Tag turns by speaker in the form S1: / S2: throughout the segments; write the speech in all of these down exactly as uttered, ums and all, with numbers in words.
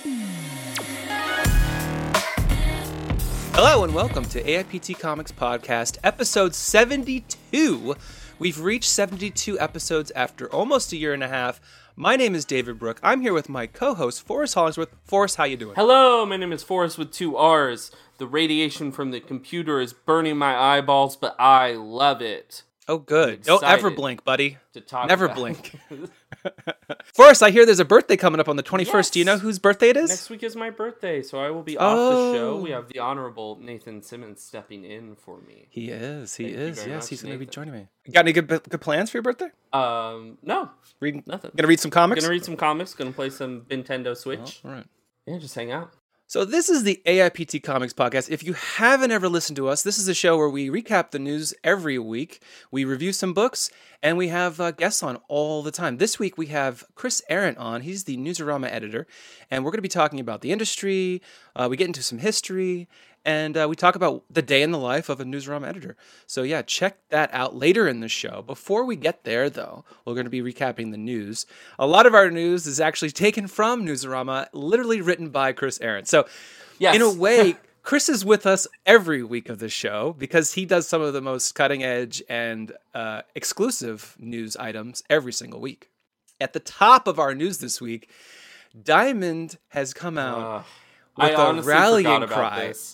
S1: Hello and welcome to A I P T Comics Podcast, episode seventy-two. We've reached seventy-two episodes after almost a year and a half. My name is David Brooke. I'm here with my co-host, Forrest Hollingsworth. Forrest, how you doing?
S2: Hello, my name is Forrest with two R's. The radiation from the computer is burning my eyeballs, but I love it.
S1: Oh, good. Don't ever blink, buddy.
S2: To talk
S1: Never
S2: about.
S1: blink. Forrest, I hear there's a birthday coming up on the twenty-first.
S2: Yes.
S1: Do you know whose birthday it is?
S2: Next week is my birthday, so I will be
S1: Oh.
S2: off the show. We have the Honorable Nathan Simmons stepping in for me.
S1: He is. He
S2: Thank you
S1: is.
S2: very
S1: Yes,
S2: much,
S1: he's going to be
S2: Nathan.
S1: joining me. Got any good good plans for your birthday?
S2: Um, no,
S1: Reading
S2: nothing.
S1: Gonna read some comics?
S2: Gonna read some comics, gonna play some Nintendo Switch.
S1: Oh, all right.
S2: Yeah, just hang out.
S1: So this is the A I P T Comics Podcast. If you haven't ever listened to us, this is a show where we recap the news every week. We review some books, and we have uh, guests on all the time. This week we have Chris Arendt on. He's the Newsarama editor, and we're going to be talking about the industry. Uh, we get into some history, and uh, we talk about the day in the life of a Newsarama editor. So yeah, check that out later in the show. Before we get there, though, we're going to be recapping the news. A lot of our news is actually taken from Newsarama, literally written by Chris Arendt. So
S2: Yes.
S1: in a way, Chris is with us every week of the show because he does some of the most cutting edge and uh, exclusive news items every single week. At the top of our news this week, Diamond has come out
S2: Uh,
S1: with
S2: I
S1: a
S2: honestly
S1: rallying
S2: forgot about
S1: cry.
S2: this.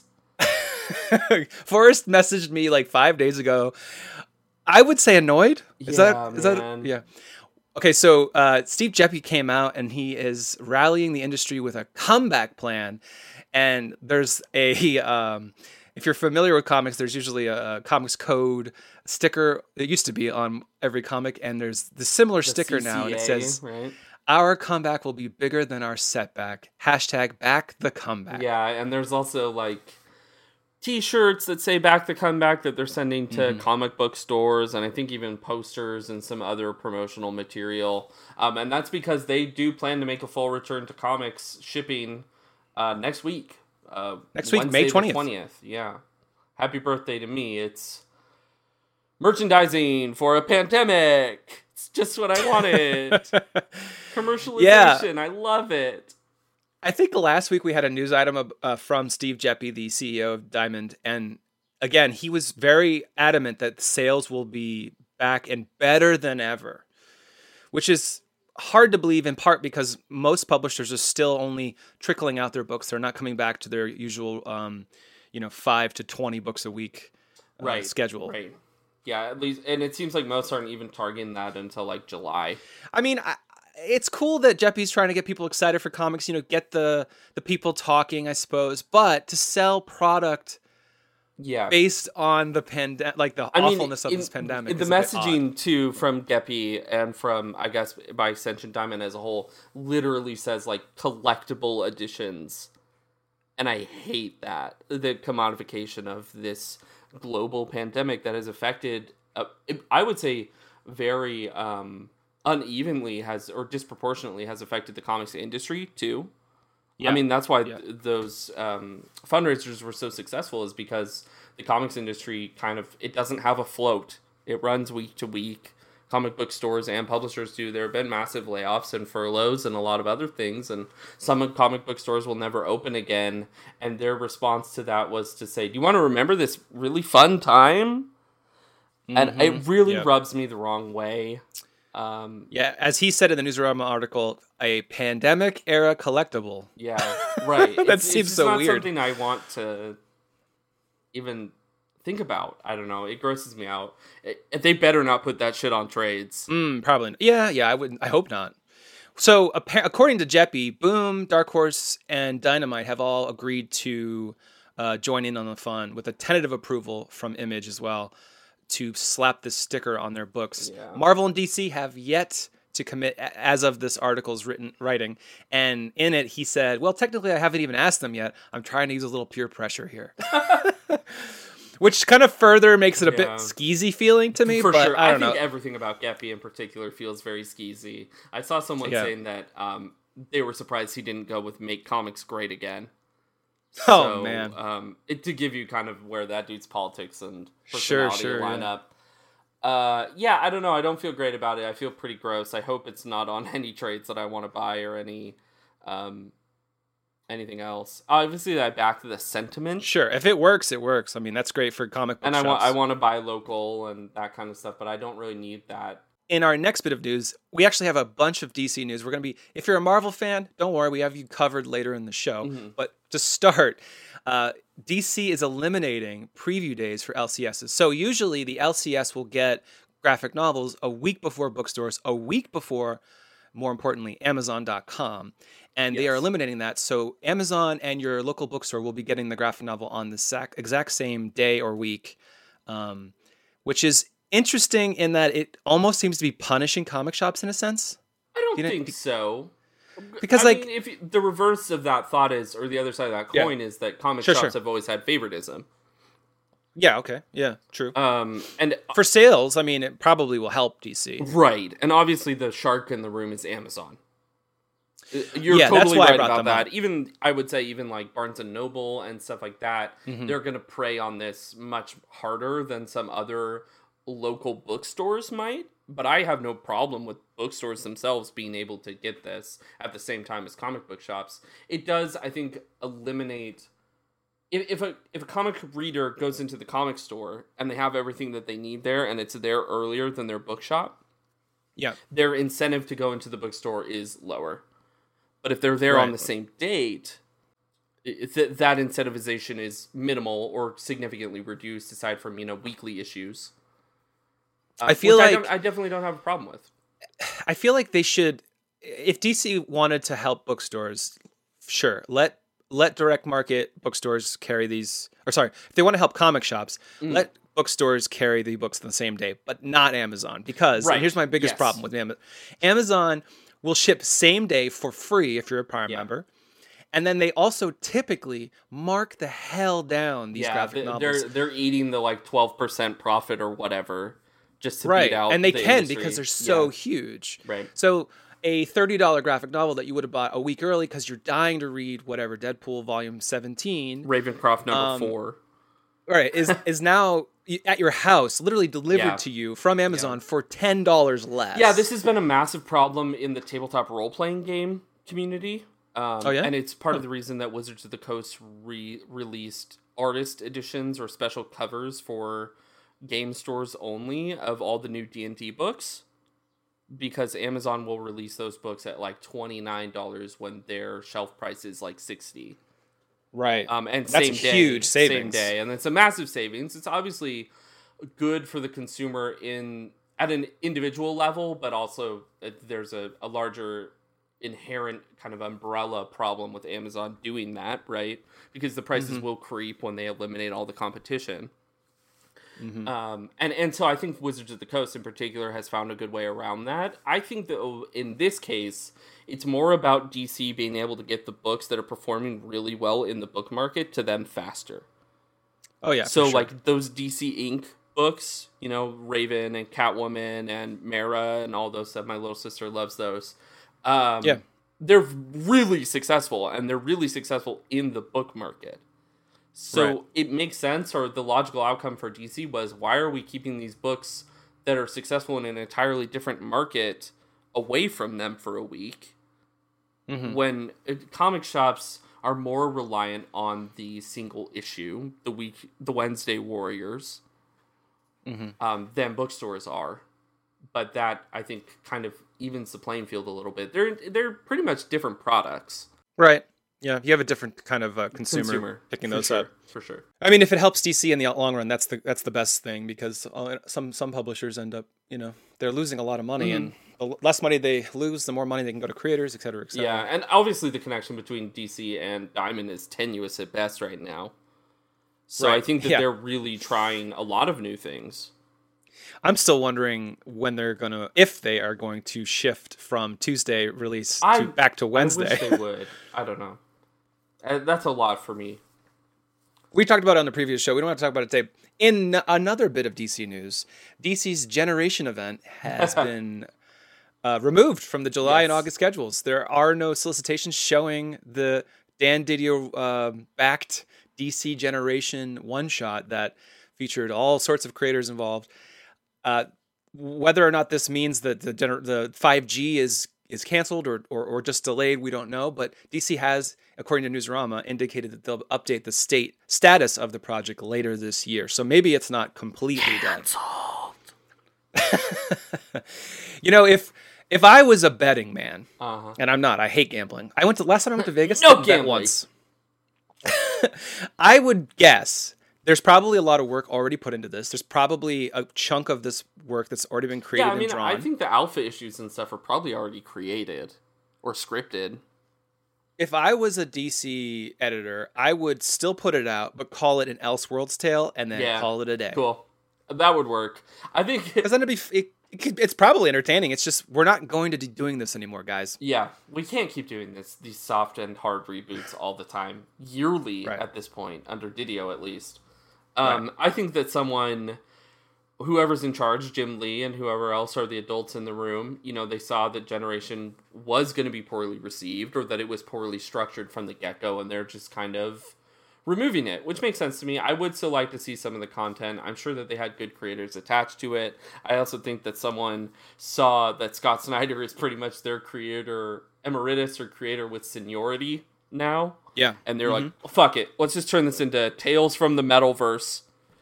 S1: Forrest messaged me like five days ago. I would say annoyed. Is
S2: Yeah,
S1: that is
S2: man.
S1: that yeah? Okay, so uh, Steve Geppi came out and he is rallying the industry with a comeback plan. And there's a um, if you're familiar with comics, there's usually a, a comics code sticker. It used to be on every comic, and there's the similar
S2: The
S1: sticker now, and it
S2: C C A,
S1: says,
S2: right?
S1: "Our comeback will be bigger than our setback." Hashtag back the comeback.
S2: Yeah, and there's also like T-shirts that say "Back the Comeback" that they're sending to
S1: Mm-hmm.
S2: comic book stores, and I think even posters and some other promotional material. Um, and that's because they do plan to make a full return to comics shipping uh, next week. Uh,
S1: Next week,
S2: Wednesday
S1: May
S2: the
S1: twentieth.
S2: twentieth. Yeah, happy birthday to me! It's merchandising for a pandemic. It's just what I wanted. Commercialization. I love it.
S1: I think last week we had a news item uh, from Steve Geppi, the C E O of Diamond, and again, he was very adamant that sales will be back and better than ever, which is hard to believe in part because most publishers are still only trickling out their books. They're not coming back to their usual, um, you know, five to twenty books a week uh,
S2: Right.
S1: schedule.
S2: Right. Yeah, at least, and it seems like most aren't even targeting that until like July.
S1: I mean, I, it's cool that Geppi's trying to get people excited for comics, you know, get the the people talking, I suppose, but to sell product
S2: Yeah.
S1: based on the pandemic, like the
S2: I mean,
S1: awfulness of
S2: in-
S1: this pandemic.
S2: The
S1: is a bit
S2: messaging too from Geppi and from, I guess, by extension, Diamond as a whole, literally says like collectible editions, and I hate that the commodification of this global pandemic that has affected, uh, I would say, very um, unevenly has or disproportionately has affected the comics industry too.
S1: Yeah.
S2: I mean, that's why
S1: Yeah.
S2: th- those um, fundraisers were so successful, is because the comics industry kind of, it doesn't have a float. It runs week to week. Comic book stores and publishers do. There have been massive layoffs and furloughs and a lot of other things, and some comic book stores will never open again. And their response to that was to say, do you want to remember this really fun time? And it really
S1: Yep.
S2: rubs me the wrong way. Um,
S1: Yeah, as he said in the Newsarama article, a pandemic era collectible.
S2: Yeah, right.
S1: That
S2: It's-
S1: seems
S2: it's just
S1: so
S2: not
S1: weird.
S2: something I want to even think about. I don't know. It grosses me out. It, they better not put that shit on trades.
S1: Mm, probably. Not. Yeah, yeah. I would. I hope not. So, appa- according to Geppi, Boom, Dark Horse, and Dynamite have all agreed to uh, join in on the fun with a tentative approval from Image as well to slap this sticker on their books.
S2: Yeah.
S1: Marvel and D C have yet to commit a- as of this article's written writing, and in it he said, "Well, technically, I haven't even asked them yet. I'm trying to use a little peer pressure here." Which kind of further makes it a bit
S2: Yeah.
S1: skeezy feeling to me,
S2: For
S1: but
S2: sure.
S1: I
S2: I,
S1: don't
S2: think
S1: know.
S2: everything about Geppi in particular feels very skeezy. I saw someone
S1: Yeah.
S2: saying that um, they were surprised he didn't go with Make Comics Great Again.
S1: Oh,
S2: So,
S1: man.
S2: Um, it, to give you kind of where that dude's politics and
S1: Sure,
S2: personality
S1: sure,
S2: line
S1: yeah.
S2: up. Uh, yeah, I don't know. I don't feel great about it. I feel pretty gross. I hope it's not on any trades that I want to buy or any um, anything else. Obviously, I back the sentiment.
S1: Sure, if it works, it works. I mean, that's great for comic book
S2: And I
S1: shops.
S2: want I want to buy local and that kind of stuff, but I don't really need that.
S1: In our next bit of news, we actually have a bunch of D C news. We're going to be, if you're a Marvel fan, don't worry, we have you covered later in the show.
S2: Mm-hmm.
S1: But to start, uh, D C is eliminating preview days for L C Ss. So usually the L C S will get graphic novels a week before bookstores, a week before, more importantly, Amazon dot com. And they
S2: Yes.
S1: are eliminating that. So Amazon and your local bookstore will be getting the graphic novel on the exact, exact same day or week, um, which is interesting in that it almost seems to be punishing comic shops in a sense.
S2: I don't
S1: You know,
S2: think
S1: be-
S2: so.
S1: Because,
S2: I
S1: like-
S2: mean, if you- the reverse of that thought is, or the other side of that
S1: Yeah.
S2: coin is that comic
S1: Sure,
S2: shops
S1: sure.
S2: have always had favoritism.
S1: Yeah, okay. Yeah, true.
S2: Um, and
S1: For sales, I mean, it probably will help D C.
S2: right, and obviously the shark in the room is Amazon. Uh, You're
S1: Yeah, that's
S2: totally
S1: why I
S2: right
S1: brought
S2: about
S1: them
S2: that.
S1: up.
S2: Even I would say even like Barnes and Noble and stuff like that,
S1: Mhm.
S2: they're going to prey on this much harder than some other local bookstores might. But I have no problem with bookstores themselves being able to get this at the same time as comic book shops. It does, I think, eliminate if if a if a comic reader goes into the comic store and they have everything that they need there and it's there earlier than their bookshop,
S1: Yeah.
S2: their incentive to go into the bookstore is lower. But if they're there on
S1: Right.
S2: the same date, it, th- that incentivization is minimal or significantly reduced aside from, you know, weekly issues. Uh,
S1: I feel
S2: which
S1: like-
S2: I, don't- I definitely don't have a problem with.
S1: I feel like they should, if D C wanted to help bookstores, sure, let let direct market bookstores carry these, or sorry, if they want to help comic shops,
S2: Mm.
S1: let bookstores carry the books on the same day, but not Amazon. Because, and
S2: Right.
S1: here's my biggest
S2: Yes.
S1: problem with Amazon. Amazon will ship same day for free if you're a Prime
S2: Yeah.
S1: member. And then they also typically mark the hell down these
S2: yeah,
S1: graphic
S2: th-
S1: novels.
S2: they're they're eating the like twelve percent profit or whatever just to
S1: Right,
S2: beat out
S1: and they
S2: the
S1: can
S2: industry.
S1: because they're so
S2: Yeah.
S1: huge.
S2: Right.
S1: So a thirty dollars graphic novel that you would have bought a week early because you're dying to read whatever Deadpool volume seventeen,
S2: Ravencroft number
S1: Um,
S2: four.
S1: right, is is now at your house, literally delivered
S2: Yeah.
S1: to you from Amazon for ten dollars less.
S2: Yeah, this has been a massive problem in the tabletop role playing game community. Um,
S1: Oh, yeah?
S2: and it's part of the reason that Wizards of the Coast re released artist editions or special covers for game stores only of all the new D and D books, because Amazon will release those books at like twenty-nine dollars when their shelf price is like sixty.
S1: right.
S2: Um, and
S1: That's
S2: same
S1: a
S2: day,
S1: huge
S2: same
S1: savings.
S2: day, and it's a massive savings. It's obviously good for the consumer in at an individual level, but also uh, there's a, a larger inherent kind of umbrella problem with Amazon doing that, right? Because the prices
S1: Mm-hmm.
S2: will creep when they eliminate all the competition.
S1: Mhm.
S2: Um, and, and so I think Wizards of the Coast in particular has found a good way around that. I think that in this case, it's more about D C being able to get the books that are performing really well in the book market to them faster.
S1: Oh yeah.
S2: so
S1: for sure.
S2: like those D C Inc books, you know, Raven and Catwoman and Mara and all those stuff. My little sister loves those. Um,
S1: Yeah.
S2: They're really successful, and they're really successful in the book market. So
S1: Right.
S2: it makes sense, or the logical outcome for D C was, why are we keeping these books that are successful in an entirely different market away from them for a week,
S1: Mhm.
S2: when uh, comic shops are more reliant on the single issue, the week, the Wednesday Warriors,
S1: Mhm.
S2: um, than bookstores are. But that, I think, kind of evens the playing field a little bit. They're they're pretty much different products.
S1: Right. Yeah, you have a different kind of uh, consumer,
S2: Consumer
S1: picking
S2: for
S1: those
S2: sure,
S1: up.
S2: for sure.
S1: I mean, if it helps D C in the long run, that's the that's the best thing, because uh, some some publishers end up, you know, they're losing a lot of money, and the l- less money they lose, the more money they can go to creators, et cetera, et cetera.
S2: Yeah, and obviously the connection between D C and Diamond is tenuous at best right now. So I
S1: Right,
S2: think that
S1: yeah.
S2: they're really trying a lot of new things.
S1: I'm still wondering when they're gonna, if they are going to shift from Tuesday release
S2: I-
S1: to back to Wednesday.
S2: I wish they would. I don't know. Uh, That's a lot for me.
S1: We talked about it on the previous show. We don't have to talk about it today. In n- another bit of D C news, D C's Generation event has been uh, removed from the July and
S2: Yes.
S1: August schedules. There are no solicitations showing the Dan Didio uh, backed D C Generation one shot that featured all sorts of creators involved. Uh, whether or not this means that the gener- the five G is is canceled or, or or just delayed. We don't know, but D C has, according to Newsarama, indicated that they'll update the state status of the project later this year. So maybe it's not completely done. You know, if if I was a betting man,
S2: uh-huh.
S1: and I'm not, I hate gambling. I went to last time I went to Vegas.
S2: No
S1: bet
S2: gambling.
S1: once. I would guess there's probably a lot of work already put into this. There's probably a chunk of this work that's already been created
S2: yeah, I mean,
S1: and drawn.
S2: I think the alpha issues and stuff are probably already created or scripted.
S1: If I was a D C editor, I would still put it out, but call it an Elseworlds tale and then
S2: Yeah,
S1: call it a day.
S2: Cool. That would work. I think...
S1: Because then it'd be... It, it could, it's probably entertaining. It's just, we're not going to be doing this anymore, guys.
S2: Yeah, we can't keep doing this, these soft and hard reboots all the time. Yearly,
S1: Right.
S2: at this point, under Didio at least. Um,
S1: Right.
S2: I think that someone, whoever's in charge, Jim Lee and whoever else are the adults in the room, you know, they saw that Generation was going to be poorly received or that it was poorly structured from the get-go, and they're just kind of removing it, which makes sense to me. I would still like to see some of the content. I'm sure that they had good creators attached to it. I also think that someone saw that Scott Snyder is pretty much their creator emeritus or creator with seniority now.
S1: Yeah.
S2: And they're
S1: Mm-hmm.
S2: like, oh, fuck it. Let's just turn this into Tales from the Metalverse.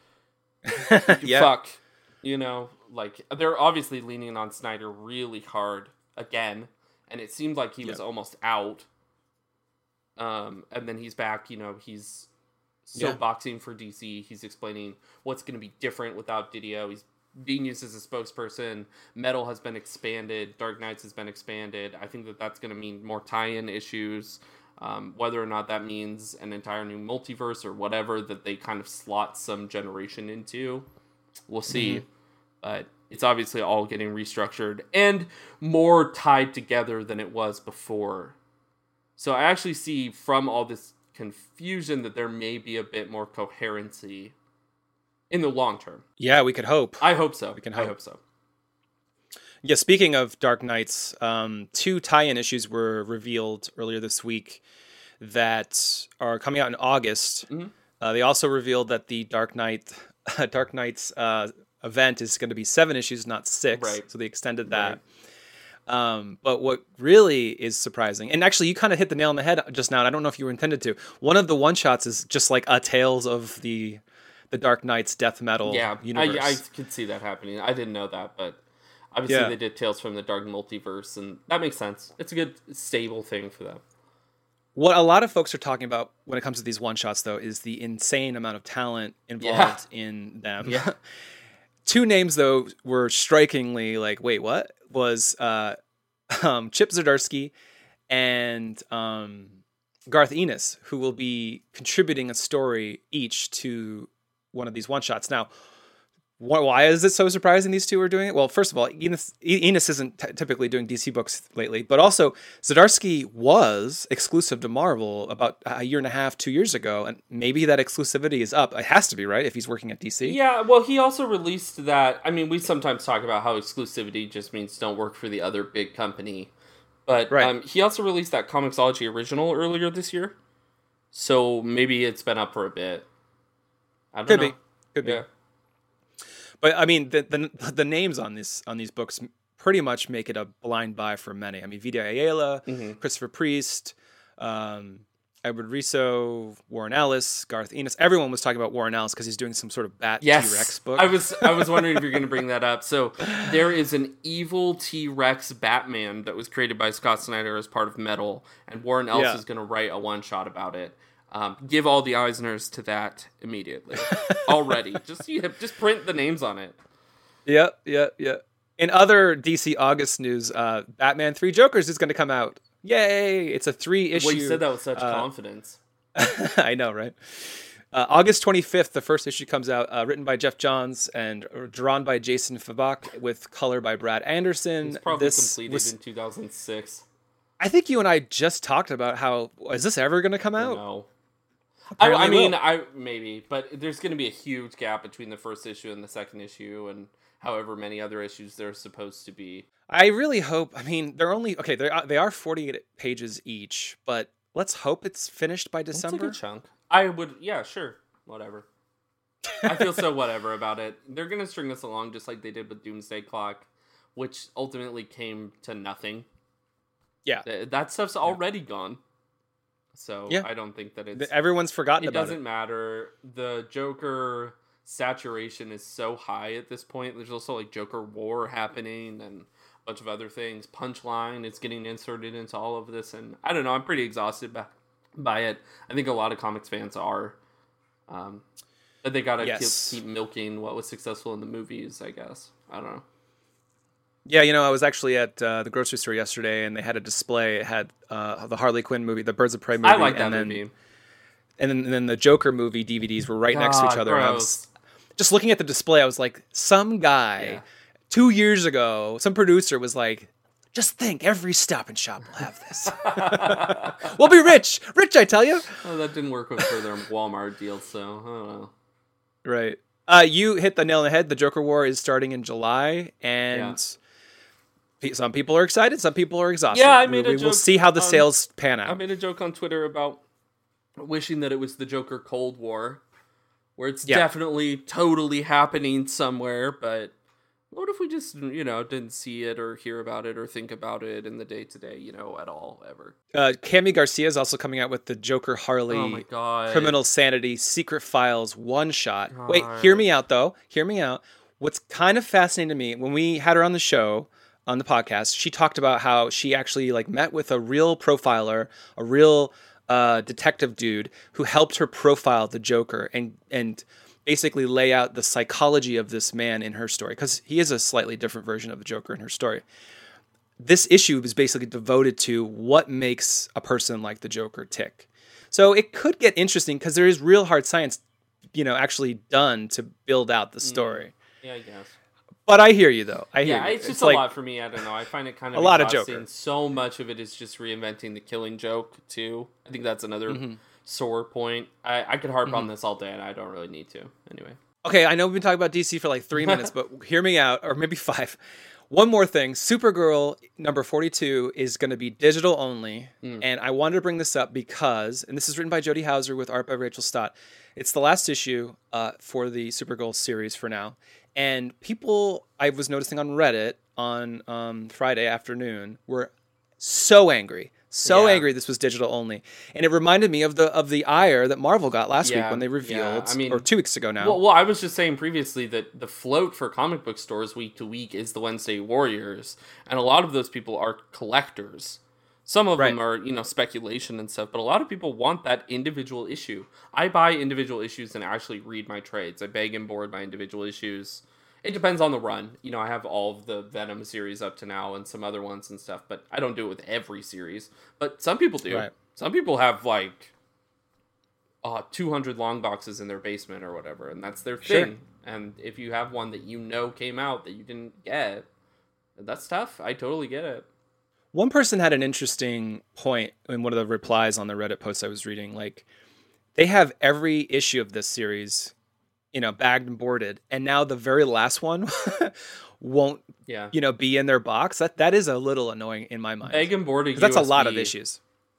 S1: Yeah.
S2: Fuck. You know, like, they're obviously leaning on Snyder really hard again. And it seemed like he was
S1: Yeah.
S2: almost out. Um, and then he's back, you know, he's
S1: Yeah.
S2: soapboxing for D C. He's explaining what's going to be different without Didio. He's being used as a spokesperson. Metal has been expanded. Dark Knights has been expanded. I think that that's going to mean more tie-in issues. Um, whether or not that means an entire new multiverse or whatever that they kind of slot some Generation into, we'll see.
S1: Mm-hmm.
S2: But it's obviously all getting restructured and more tied together than it was before. So I actually see from all this confusion that there may be a bit more coherency in the long term.
S1: Yeah, we could hope.
S2: I hope so.
S1: We can
S2: I
S1: hope.
S2: hope so.
S1: Yeah, speaking of Dark Knights, um, two tie-in issues were revealed earlier this week that are coming out in August.
S2: Mm-hmm.
S1: Uh, they also revealed that the Dark Knight, Dark Knights uh, event is going to be seven issues, not six.
S2: Right.
S1: So they extended that.
S2: Right.
S1: Um, but what really is surprising, and actually you kind of hit the nail on the head just now, and I don't know if you were intended to. One of the one-shots is just like a Tales of the the Dark Knights death metal
S2: Yeah,
S1: universe.
S2: I, I could see that happening. I didn't know that, but obviously
S1: Yeah.
S2: they did Tales from the Dark Multiverse, and that makes sense. It's a good, stable thing for them.
S1: What a lot of folks are talking about when it comes to these one shots, though, is the insane amount of talent involved in them.
S2: Yeah.
S1: Two names, though, were strikingly like, wait, what? Was uh, um, Chip Zdarsky and um, Garth Ennis, who will be contributing a story each to one of these one shots. Now, wh- why is it so surprising these two are doing it? Well, first of all, Enos, Enos isn't t- typically doing D C books lately, but also Zdarsky was exclusive to Marvel about a year and a half, two years ago, and maybe that exclusivity is up. It has to be, right, if he's working at D C?
S2: Yeah, well, he also released that. I mean, we sometimes talk about how exclusivity just means don't work for the other big company. But
S1: Right.
S2: um, he also released that Comixology original earlier this year. So maybe it's been up for a bit. I don't
S1: Could
S2: know.
S1: be. Could be.
S2: Yeah.
S1: But I mean, the, the the names on this on these books pretty much make it a blind buy for many. I mean, Vida Ayala,
S2: Mhm.
S1: Christopher Priest, um, Edward Riso, Warren Ellis, Garth Ennis. Everyone was talking about Warren Ellis because he's doing some sort of Bat
S2: Yes,
S1: T-Rex book.
S2: I was I was wondering if you're going to bring that up. So there is an evil T-Rex Batman that was created by Scott Snyder as part of Metal, and Warren Ellis
S1: Yeah.
S2: is going to write a one shot about it. Um, give all the Eisners to that immediately. Already, just you have, just print the names on it.
S1: Yep, yep, yep. In other D C August news, uh, Batman Three Jokers is going to come out. Yay! It's a three issue.
S2: Well, you said that with such
S1: uh,
S2: confidence.
S1: I know, right? Uh, August twenty-fifth, the first issue comes out, uh, written by Jeff Johns and drawn by Jason Fabak with color by Brad Anderson.
S2: It's probably
S1: This
S2: completed
S1: was-
S2: in two thousand six.
S1: I think you and I just talked about how is this ever going to come out?
S2: No. I,
S1: Apparently
S2: I
S1: it
S2: mean,
S1: will.
S2: I maybe, but there's going to be a huge gap between the first issue and the second issue, and however many other issues there's supposed to be.
S1: I really hope. I mean, they're only okay. They are they are forty-eight pages each, but let's hope it's finished by
S2: That's a
S1: December.
S2: good chunk. I would, yeah, sure, whatever. I feel so whatever about it. They're going to string this along just like they did with Doomsday Clock, which ultimately came to nothing.
S1: Yeah.
S2: Th- that stuff's already gone. So
S1: Yeah.
S2: I don't think that it's...
S1: Everyone's forgotten
S2: it
S1: about it.
S2: doesn't matter. The Joker saturation is so high at this point. There's also like Joker War happening and a bunch of other things. Punchline is getting inserted into all of this, and I don't know. I'm pretty exhausted by, by it. I think a lot of comics fans are. Um, but they gotta
S1: yes.
S2: keep, keep milking what was successful in the movies, I guess. I don't know.
S1: Yeah, you know, I was actually at uh, the grocery store yesterday, and they had a display. It had uh, the Harley Quinn movie, the Birds of Prey movie.
S2: I like that
S1: and then,
S2: movie.
S1: And then, and then the Joker movie D V Ds were right
S2: God,
S1: next to each other. And I was just looking at the display. I was like, some guy yeah. two years ago, some producer was like, just think, every Stop and Shop will have this. We'll be rich. Rich, I tell you.
S2: Oh, that didn't work with for their Walmart deal, so I don't know.
S1: Right. Uh, you hit the nail on the head. The Joker War is starting in July, and yeah. some people are excited, some people are exhausted.
S2: Yeah, I made
S1: we,
S2: a
S1: we
S2: joke.
S1: We'll see how the
S2: on,
S1: sales pan out.
S2: I made a joke on Twitter about wishing that it was the Joker Cold War, where it's yeah. definitely totally happening somewhere, but what if we just, you know, didn't see it or hear about it or think about it in the day-to-day, you know, at all, ever.
S1: Uh, Cami Garcia is also coming out with the Joker Harley
S2: oh my God.
S1: Criminal Sanity Secret Files one-shot. God. Wait, hear me out, though. Hear me out. What's kind of fascinating to me, when we had her on the show, on the podcast, she talked about how she actually, like, met with a real profiler, a real uh, detective dude who helped her profile the Joker and and... basically lay out the psychology of this man in her story, because he is a slightly different version of the Joker in her story. This issue is basically devoted to what makes a person like the Joker tick. So it could get interesting because there is real hard science, you know, actually done to build out the story.
S2: Yeah, I guess.
S1: But I hear you, though. I hear
S2: yeah,
S1: you.
S2: it's just
S1: it's
S2: a
S1: like,
S2: lot for me. I don't know. I find it kind of
S1: a lot of
S2: exhausting.
S1: Joker.
S2: So much of it is just reinventing the Killing Joke, too. I think that's another... Mm-hmm. sore point. I, I could harp mm-hmm. on this all day, and I don't really need to. Anyway.
S1: Okay, I know we've been talking about D C for like three minutes, but hear me out, or maybe five. One more thing. Supergirl number forty-two is going to be digital only, mm. and I wanted to bring this up because, and this is written by Jody Houser with art by Rachel Stott. It's the last issue uh, for the Supergirl series for now, and people I was noticing on Reddit on um, Friday afternoon were so angry. So yeah. angry this was digital only. And it reminded me of the of the ire that Marvel got last
S2: yeah,
S1: week when they revealed,
S2: yeah. I mean,
S1: or two weeks ago now.
S2: Well, well, I was just saying previously that the float for comic book stores week to week is the Wednesday Warriors. And a lot of those people are collectors. Some of right. them are, you know, speculation and stuff. But a lot of people want that individual issue. I buy individual issues and actually read my trades. I beg and board my individual issues. It depends on the run. You know, I have all of the Venom series up to now and some other ones and stuff, but I don't do it with every series. But some people do.
S1: Right.
S2: Some people have, like, uh, two hundred long boxes in their basement or whatever, and that's their thing. Sure. And if you have one that you know came out that you didn't get, that's tough. I totally get it.
S1: One person had an interesting point in one of the replies on the Reddit post I was reading. Like, they have every issue of this series, you know, bagged and boarded, and now the very last one won't,
S2: yeah.
S1: you know, be in their box. That that is a little annoying in my mind.
S2: Bag and board a
S1: that's a lot of issues.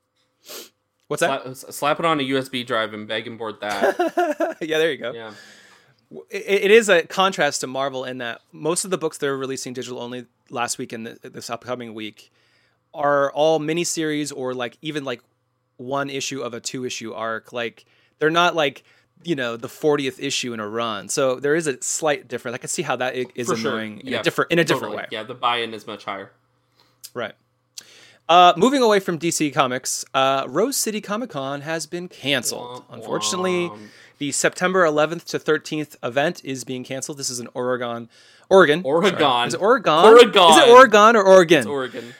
S1: What's that?
S2: Slap, slap it on a U S B drive and bag and board that.
S1: Yeah, there you go.
S2: Yeah.
S1: It, it is a contrast to Marvel in that most of the books they're releasing digital only last week and this upcoming week are all miniseries or like even like one issue of a two issue arc. Like they're not like, you know, the fortieth issue in a run. So there is a slight difference. I can see how that is
S2: For
S1: annoying
S2: sure.
S1: in
S2: yeah,
S1: a different in a
S2: totally.
S1: different way.
S2: Yeah, the buy-in is much higher.
S1: Right. Uh, moving away from D C Comics, uh, Rose City Comic Con has been canceled.
S2: Womp
S1: Unfortunately,
S2: womp.
S1: the September eleventh to thirteenth event is being canceled. This is in Oregon. Oregon.
S2: Oregon.
S1: Sorry. Is it Oregon?
S2: Oregon.
S1: Is it Oregon or Oregon?
S2: It's Oregon.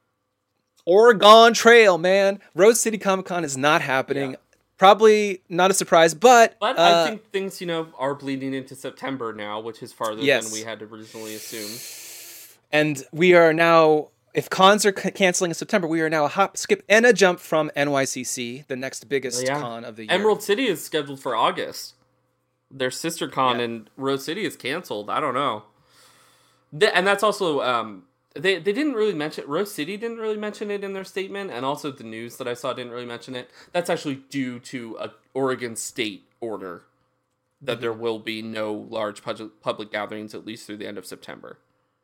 S1: Oregon Trail, man. Rose City Comic Con is not happening. Yeah. Probably not a surprise, but...
S2: But
S1: uh,
S2: I think things, you know, are bleeding into September now, which is farther
S1: yes.
S2: than we had originally assumed.
S1: And we are now... If cons are c- canceling in September, we are now a hop, skip, and a jump from N Y C C, the next biggest
S2: yeah.
S1: con of the year.
S2: Emerald City is scheduled for August. Their sister con
S1: yeah.
S2: in Rose City is canceled. I don't know. The, and that's also... Um, They they didn't really mention Rose City didn't really mention it in their statement, and also the news that I saw didn't really mention it. That's actually due to a Oregon State order that mm-hmm. there will be no large public public gatherings at least through the end of September.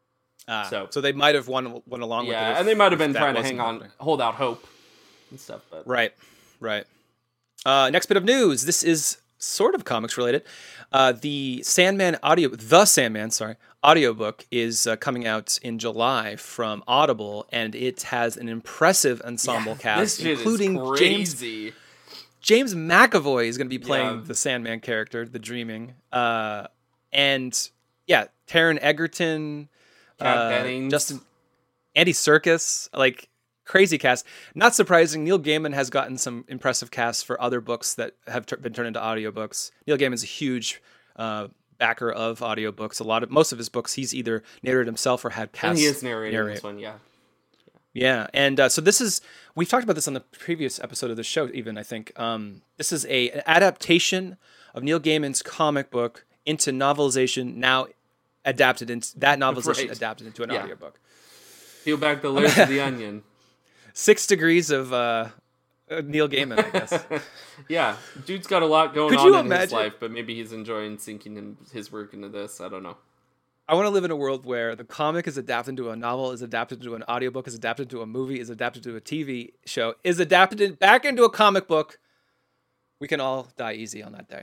S1: Ah,
S2: So,
S1: so they might have won went along with it.
S2: yeah,
S1: if-
S2: and they might have
S1: if
S2: been
S1: that
S2: trying to
S1: wasn't
S2: hang on,
S1: happening.
S2: hold out hope and stuff. But
S1: Right, right. Uh, next bit of news. This is sort of comics related. Uh, the Sandman audio, the Sandman, sorry, audiobook is uh, coming out in July from Audible, and it has an impressive ensemble
S2: this
S1: cast,
S2: shit
S1: including
S2: is
S1: James
S2: crazy.
S1: James McAvoy is going to be playing
S2: Yeah.
S1: the Sandman character, the Dreaming, uh, and yeah, Taron Egerton,
S2: Kat
S1: uh,
S2: Dennings.
S1: Justin, Andy Serkis, like crazy cast. Not surprising. Neil Gaiman has gotten some impressive casts for other books that have t- been turned into audiobooks. Neil Gaiman's a huge uh, backer of audiobooks. A lot of most of his books, he's either narrated himself or had casts.
S2: And he is narrating
S1: narrate.
S2: this one, yeah.
S1: Yeah, and uh, so this is we've talked about this on the previous episode of the show. Even I think um, this is a an adaptation of Neil Gaiman's comic book into novelization. Now adapted into that novelization
S2: Right.
S1: adapted into an
S2: Yeah.
S1: audiobook.
S2: Peel back the layers of the onion.
S1: Six degrees of uh, uh, Neil Gaiman, I guess.
S2: Yeah, dude's got a lot going
S1: Could
S2: on
S1: you
S2: in his
S1: imagine-
S2: life, but maybe he's enjoying sinking in his work into this. I don't know.
S1: I want to live in a world where the comic is adapted into a novel, is adapted into an audiobook, is adapted to a movie, is adapted to a T V show, is adapted in, back into a comic book. We can all die easy on that day.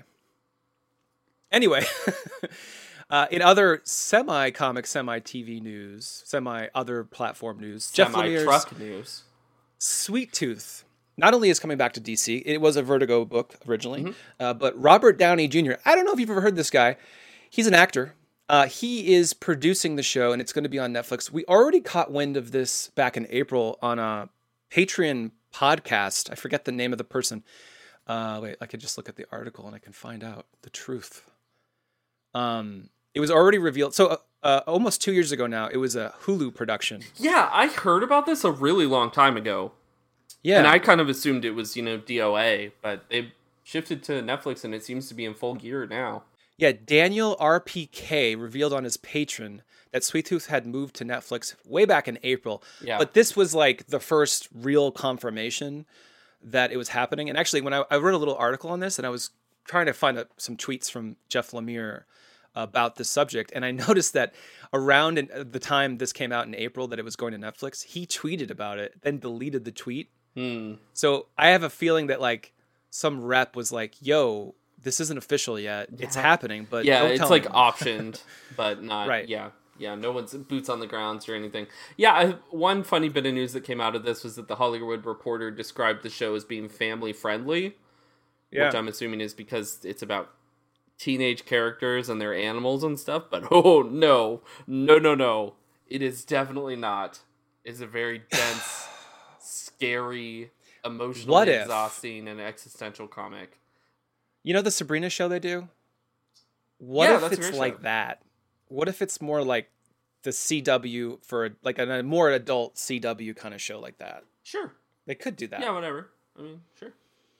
S1: Anyway, uh, in other semi-comic, semi-T V news, semi-other platform news, Jeff Lemire's
S2: Semi-truck news.
S1: Sweet Tooth not only is coming back to D C, it was a Vertigo book originally, uh, but Robert Downey Junior I don't know if you've ever heard this guy. He's an actor. Uh, he is producing the show, and it's going to be on Netflix. We already caught wind of this back in April on a Patreon podcast. I forget the name of the person. Uh, wait, I could just look at the article and I can find out the truth. Um, it was already revealed. So uh, uh, almost two years ago now, it was a Hulu production.
S2: Yeah, I heard about this a really long time ago.
S1: Yeah,
S2: And I kind of assumed it was, you know, D O A, but they shifted to Netflix and it seems to be in full gear now.
S1: Yeah, Daniel R P K revealed on his Patreon that Sweet Tooth had moved to Netflix way back in April.
S2: Yeah.
S1: But this was like the first real confirmation that it was happening. And actually, when I, I wrote a little article on this, and I was trying to find out some tweets from Jeff Lemire about this subject, and I noticed that around in, the time this came out in April that it was going to Netflix, he tweeted about it, then deleted the tweet.
S2: Hmm.
S1: So I have a feeling that like some rep was like, "Yo, this isn't official yet. It's happening, but
S2: Yeah,
S1: don't
S2: it's
S1: tell
S2: like
S1: anyone."
S2: optioned, but not.
S1: Right.
S2: Yeah, yeah. No one's boots on the grounds or anything. Yeah, I, one funny bit of news that came out of this was that the Hollywood Reporter described the show as being family friendly,
S1: Yeah.
S2: which I'm assuming is because it's about teenage characters and their animals and stuff. But oh no, no, no, no! It is definitely not. It's a very dense, scary, emotionally
S1: What if?
S2: exhausting, and existential comic.
S1: You know the Sabrina show they do? What
S2: Yeah,
S1: if
S2: that's a
S1: it's
S2: great
S1: like
S2: show.
S1: that? What if it's more like the C W for like a, a more adult C W kind of show like that?
S2: Sure.
S1: They could do that.
S2: Yeah, whatever. I mean, sure.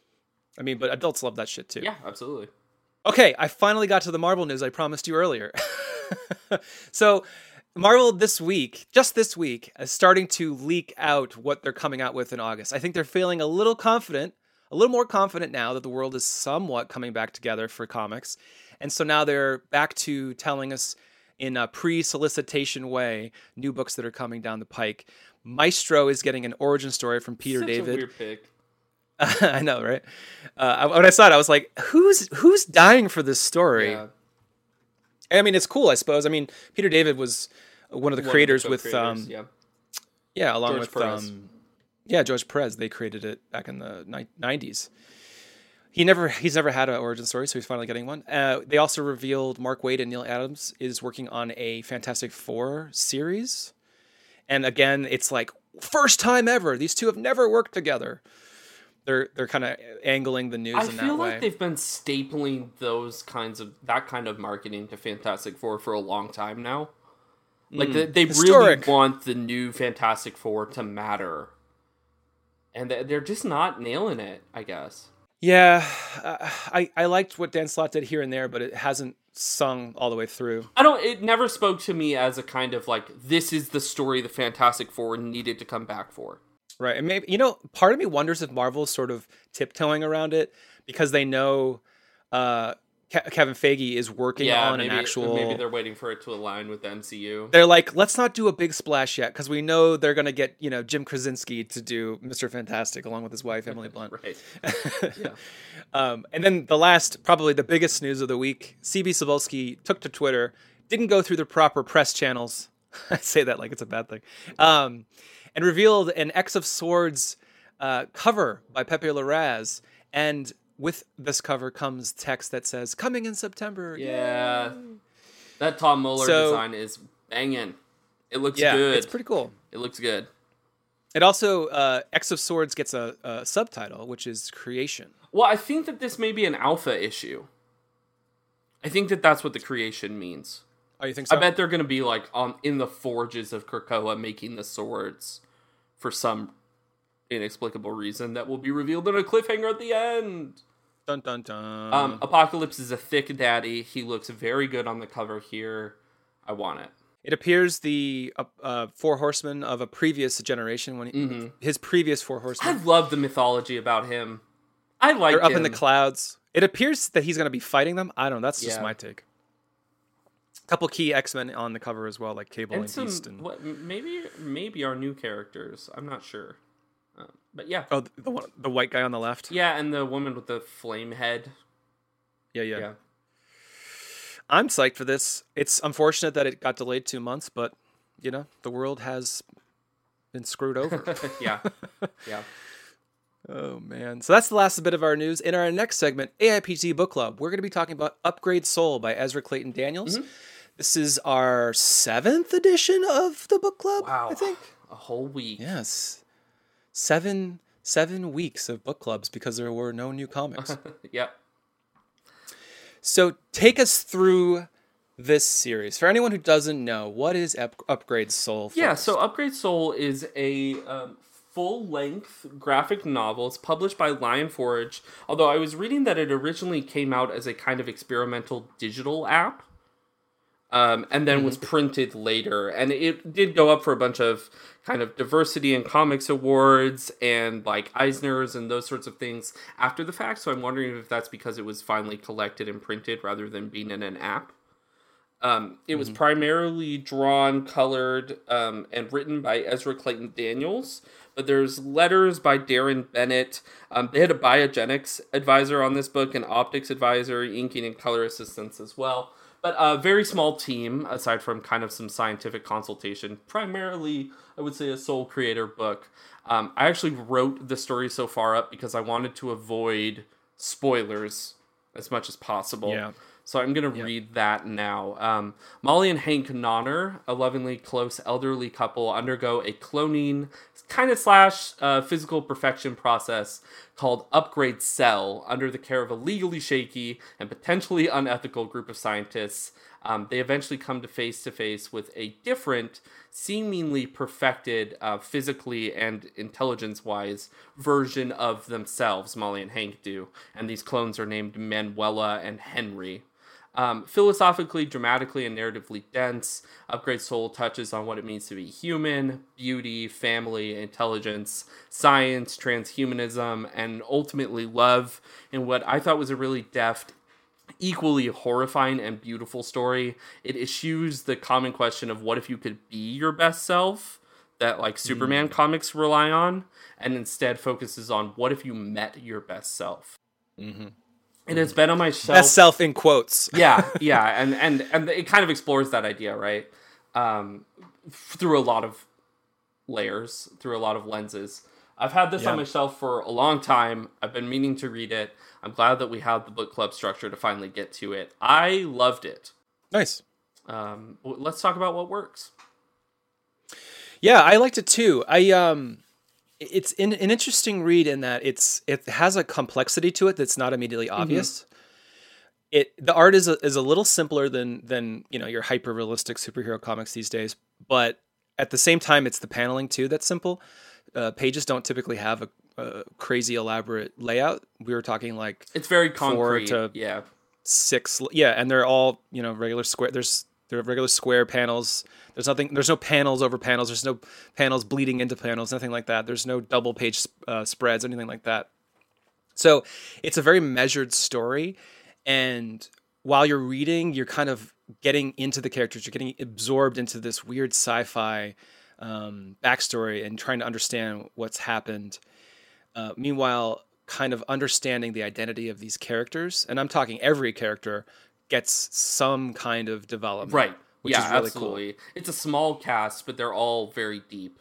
S1: I mean, but adults love that shit too.
S2: Yeah, absolutely.
S1: Okay, I finally got to the Marvel news I promised you earlier. So, Marvel this week, just this week, is starting to leak out what they're coming out with in August. I think they're feeling a little confident, a little more confident now that the world is somewhat coming back together for comics. And so now they're back to telling us in a pre-solicitation way new books that are coming down the pike. Maestro is getting an origin story from Peter
S2: Such
S1: David.
S2: a weird pick.
S1: I know, right? Uh, when I saw it, I was like, "Who's who's dying for this story?"
S2: Yeah.
S1: I mean, it's cool, I suppose. I mean, Peter David was one of the
S2: One of
S1: creators
S2: the
S1: with,
S2: co-creators,
S1: um,
S2: yeah.
S1: yeah, along
S2: George
S1: with,
S2: Perez.
S1: um, yeah, George Perez. They created it back in the ni- nineties. He never, he's never had an origin story, so he's finally getting one. Uh, they also revealed Mark Waid and Neil Adams is working on a Fantastic Four series, and again, it's like first time ever. These two have never worked together. They're they're kind of angling the news
S2: I
S1: in that
S2: feel
S1: way.
S2: like they've been stapling those kinds of that kind of marketing to Fantastic Four for a long time now. Like they, they really
S1: Historic.
S2: want the new Fantastic Four to matter, and they- they're just not nailing it. I guess.
S1: Yeah, uh, I I liked what Dan Slott did here and there, but it hasn't sung all the way through.
S2: I don't. It never spoke to me as a kind of like this is the story the Fantastic Four needed to come back for.
S1: Right. And maybe, you know, part of me wonders if Marvel's sort of tiptoeing around it because they know uh, Ke- Kevin Feige is working
S2: Yeah,
S1: on
S2: maybe,
S1: an actual.
S2: maybe they're waiting for it to align with the M C U.
S1: They're like, let's not do a big splash yet because we know they're gonna get you know Jim Krasinski to do Mister Fantastic along with his wife Emily Blunt.
S2: Right. Yeah.
S1: um, and then the last, probably the biggest news of the week: C B Cebulski took to Twitter, didn't go through the proper press channels. I say that like it's a bad thing, um, and revealed an X of Swords uh, cover by Pepe Larraz, and with this cover comes text that says "Coming in September."
S2: Yeah,
S1: Yay!
S2: that Tom Muller
S1: So-
S2: design is banging. It looks
S1: Yeah,
S2: good.
S1: it's pretty cool.
S2: It looks good.
S1: It also uh, X of Swords gets a, a subtitle, which is Creation.
S2: Well, I think that this may be an alpha issue. I think that that's what the creation means.
S1: Oh, you think so?
S2: I bet they're going to be like on in the forges of Krakoa making the swords for some inexplicable reason that will be revealed in a cliffhanger at the end.
S1: Dun dun dun.
S2: Um, Apocalypse is a thick daddy. He looks very good on the cover here. I want it.
S1: It appears the uh, uh, four horsemen of a previous generation, when he,
S2: Mm-hmm.
S1: his previous four
S2: I
S1: horsemen,
S2: love the mythology about him. I like
S1: they're up
S2: him.
S1: in the clouds. It appears that he's going to be fighting them. I don't know. That's just
S2: Yeah.
S1: my take. A couple key X-Men on the cover as well, like Cable and,
S2: and some,
S1: Beast. And
S2: what, maybe maybe our new characters. I'm not sure. Uh, but yeah.
S1: oh, the, the one, the white guy on the left.
S2: Yeah, and the woman with the flame head.
S1: Yeah, yeah,
S2: Yeah.
S1: I'm psyched for this. It's unfortunate that it got delayed two months, but you know the world has been screwed over.
S2: Yeah. Yeah.
S1: Oh, man. So that's the last bit of our news. In our next segment, A I P T Book Club, we're going to be talking about Upgrade Soul by Ezra Clayton Daniels.
S2: Mm-hmm.
S1: This is our seventh edition of the book club,
S2: Wow.
S1: I think.
S2: A whole week.
S1: Yes. Seven seven weeks of book clubs because there were no new comics.
S2: Yep.
S1: So take us through this series. For anyone who doesn't know, what is Up- Upgrade Soul?
S2: Yeah,
S1: first?
S2: so Upgrade Soul is a um, full-length graphic novel. It's published by Lion Forge, although I was reading that it originally came out as a kind of experimental digital app, um, and then was printed later. And it did go up for a bunch of kind of diversity in comics awards and like Eisners and those sorts of things after the fact, so I'm wondering if that's because it was finally collected and printed rather than being in an app. Um, it was primarily drawn, colored, um, and written by Ezra Clayton Daniels, but there's letters by Darren Bennett. Um, they had a biogenics advisor on this book, an optics advisor, inking and color assistants as well. But a very small team, aside from kind of some scientific consultation. Primarily, I would say, a sole creator book. Um, I actually wrote the story so far up because I wanted to avoid spoilers as much as possible.
S1: Yeah.
S2: So I'm going to
S1: Yeah.
S2: read that now. Um, Molly and Hank Nonner, a lovingly close elderly couple, undergo a cloning kind of slash uh, physical perfection process called Upgrade Cell under the care of a legally shaky and potentially unethical group of scientists. Um, they eventually come to face to face with a different, seemingly perfected, uh, physically and intelligence-wise version of themselves, Molly and Hank do. And these clones are named Manuela and Henry. Um, philosophically, dramatically, and narratively dense, Upgrade Soul touches on what it means to be human, beauty, family, intelligence, science, transhumanism, and ultimately love, in what I thought was a really deft, equally horrifying and beautiful story. It eschews the common question of what if you could be your best self that like Superman mm. comics rely on, and instead focuses on what if you met your best self.
S1: Mm-hmm.
S2: And it's been on my shelf.
S1: Best self in quotes.
S2: yeah, yeah, and, and and it kind of explores that idea, right? Um, through a lot of layers, through a lot of lenses. I've had this yeah. on my shelf for a long time. I've been meaning to read it. I'm glad that we have the book club structure to finally get to it. I loved it.
S1: Nice.
S2: Um, let's talk about what works.
S1: Yeah, I liked it too. I um. It's in, an interesting read in that it's it has a complexity to it that's not immediately obvious. Mm-hmm. It the art is a, is a little simpler than than you know your hyper realistic superhero comics these days, but at the same time, it's the paneling too that's simple. Uh, pages don't typically have a, a crazy elaborate layout. We were talking like
S2: it's very concrete,
S1: four to
S2: yeah,
S1: six, yeah, and they're all you know regular square. There's there are regular square panels. There's nothing. There's no panels over panels. There's no panels bleeding into panels. Nothing like that. There's no double page uh, spreads. Anything like that. So it's a very measured story, and while you're reading, you're kind of getting into the characters. You're getting absorbed into this weird sci-fi um, backstory and trying to understand what's happened. Uh, meanwhile, kind of understanding the identity of these characters, and I'm talking every character gets some kind of development.
S2: Right.
S1: Which
S2: yeah,
S1: is really
S2: absolutely.
S1: cool.
S2: It's a small cast, but they're all very deep.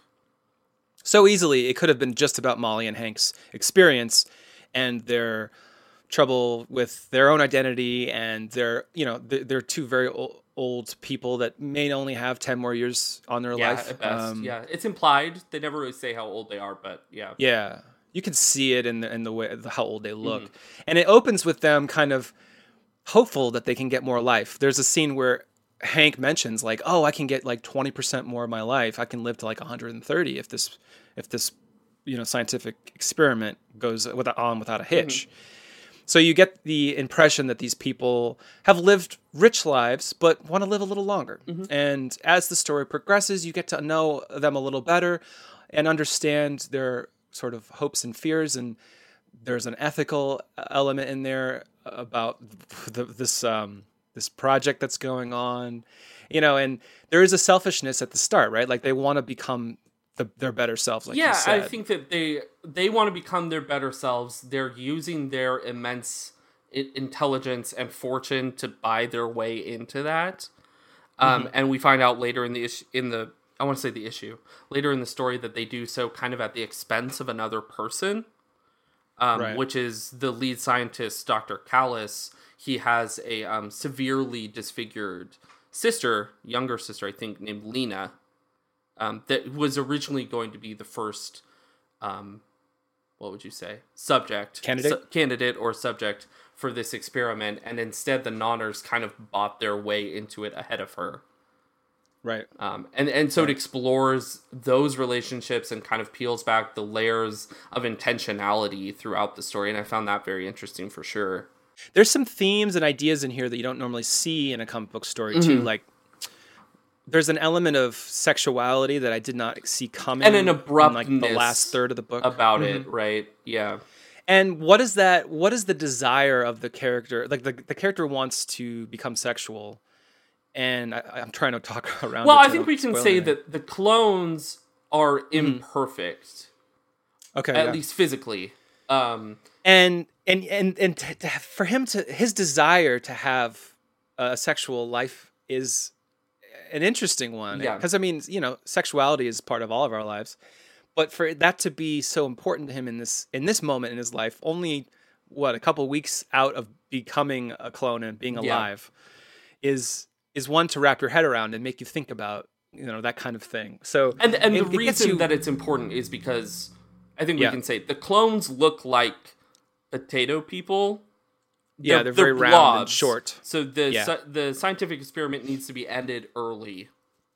S1: So easily, it could have been just about Molly and Hank's experience and their trouble with their own identity, and their, you know, they're, they're two very old, old people that may only have ten more years on their
S2: yeah,
S1: life.
S2: At best.
S1: Um,
S2: yeah, it's implied. They never really say how old they are, but yeah.
S1: Yeah, you can see it in the in the way how old they look, mm-hmm. and it opens with them kind of hopeful that they can get more life. There's a scene where Hank mentions like, "Oh, I can get like twenty percent more of my life. I can live to like one hundred thirty if this if this you know scientific experiment goes without, on without a hitch." Mm-hmm. So you get the impression that these people have lived rich lives, but want to live a little longer. Mm-hmm. And as the story progresses, you get to know them a little better and understand their sort of hopes and fears. And there's an ethical element in there about the, this um, this project that's going on, you know. And there is a selfishness at the start, right? Like they want to become the, their better selves. Like
S2: yeah,
S1: you said.
S2: I think that they they want to become their better selves. They're using their immense I- intelligence and fortune to buy their way into that. Um, mm-hmm. And we find out later in the issue, in the I want to say the issue later in the story that they do so kind of at the expense of another person. Um, right. Which is the lead scientist, Doctor Callis. He has a um, severely disfigured sister, younger sister, I think, named Lena, um, that was originally going to be the first, um, what would you say, subject,
S1: candidate,
S2: su- candidate or subject for this experiment, and instead the Nonners kind of bought their way into it ahead of her.
S1: Right.
S2: Um, and, and so
S1: right.
S2: it explores those relationships and kind of peels back the layers of intentionality throughout the story. And I found that very interesting for sure.
S1: There's some themes and ideas in here that you don't normally see in a comic book story mm-hmm. too. Like there's an element of sexuality that I did not see coming.
S2: And an abruptness
S1: in like the last third of the book.
S2: About
S1: mm-hmm.
S2: it, right? Yeah.
S1: And what is that? What is the desire of the character? Like the, the character wants to become sexual. And I, I'm trying to talk around.
S2: Well,
S1: it
S2: I think we can say anything. that the clones are imperfect.
S1: Mm. Okay,
S2: at
S1: yeah.
S2: least physically. Um,
S1: and and and and to, to, for him to his desire to have a sexual life is an interesting one.
S2: Yeah,
S1: because I mean, you know, sexuality is part of all of our lives, but for that to be so important to him in this in this moment in his life, only what a couple weeks out of becoming a clone and being alive, yeah. is. is one to wrap your head around and make you think about, you know, that kind of thing. So,
S2: and and
S1: it,
S2: the
S1: it
S2: reason
S1: you...
S2: that it's important is because I think we
S1: yeah.
S2: can say the clones look like potato people.
S1: Yeah, they're, they're,
S2: they're
S1: very
S2: blobs.
S1: round and short.
S2: So the
S1: yeah.
S2: si- the scientific experiment needs to be ended early,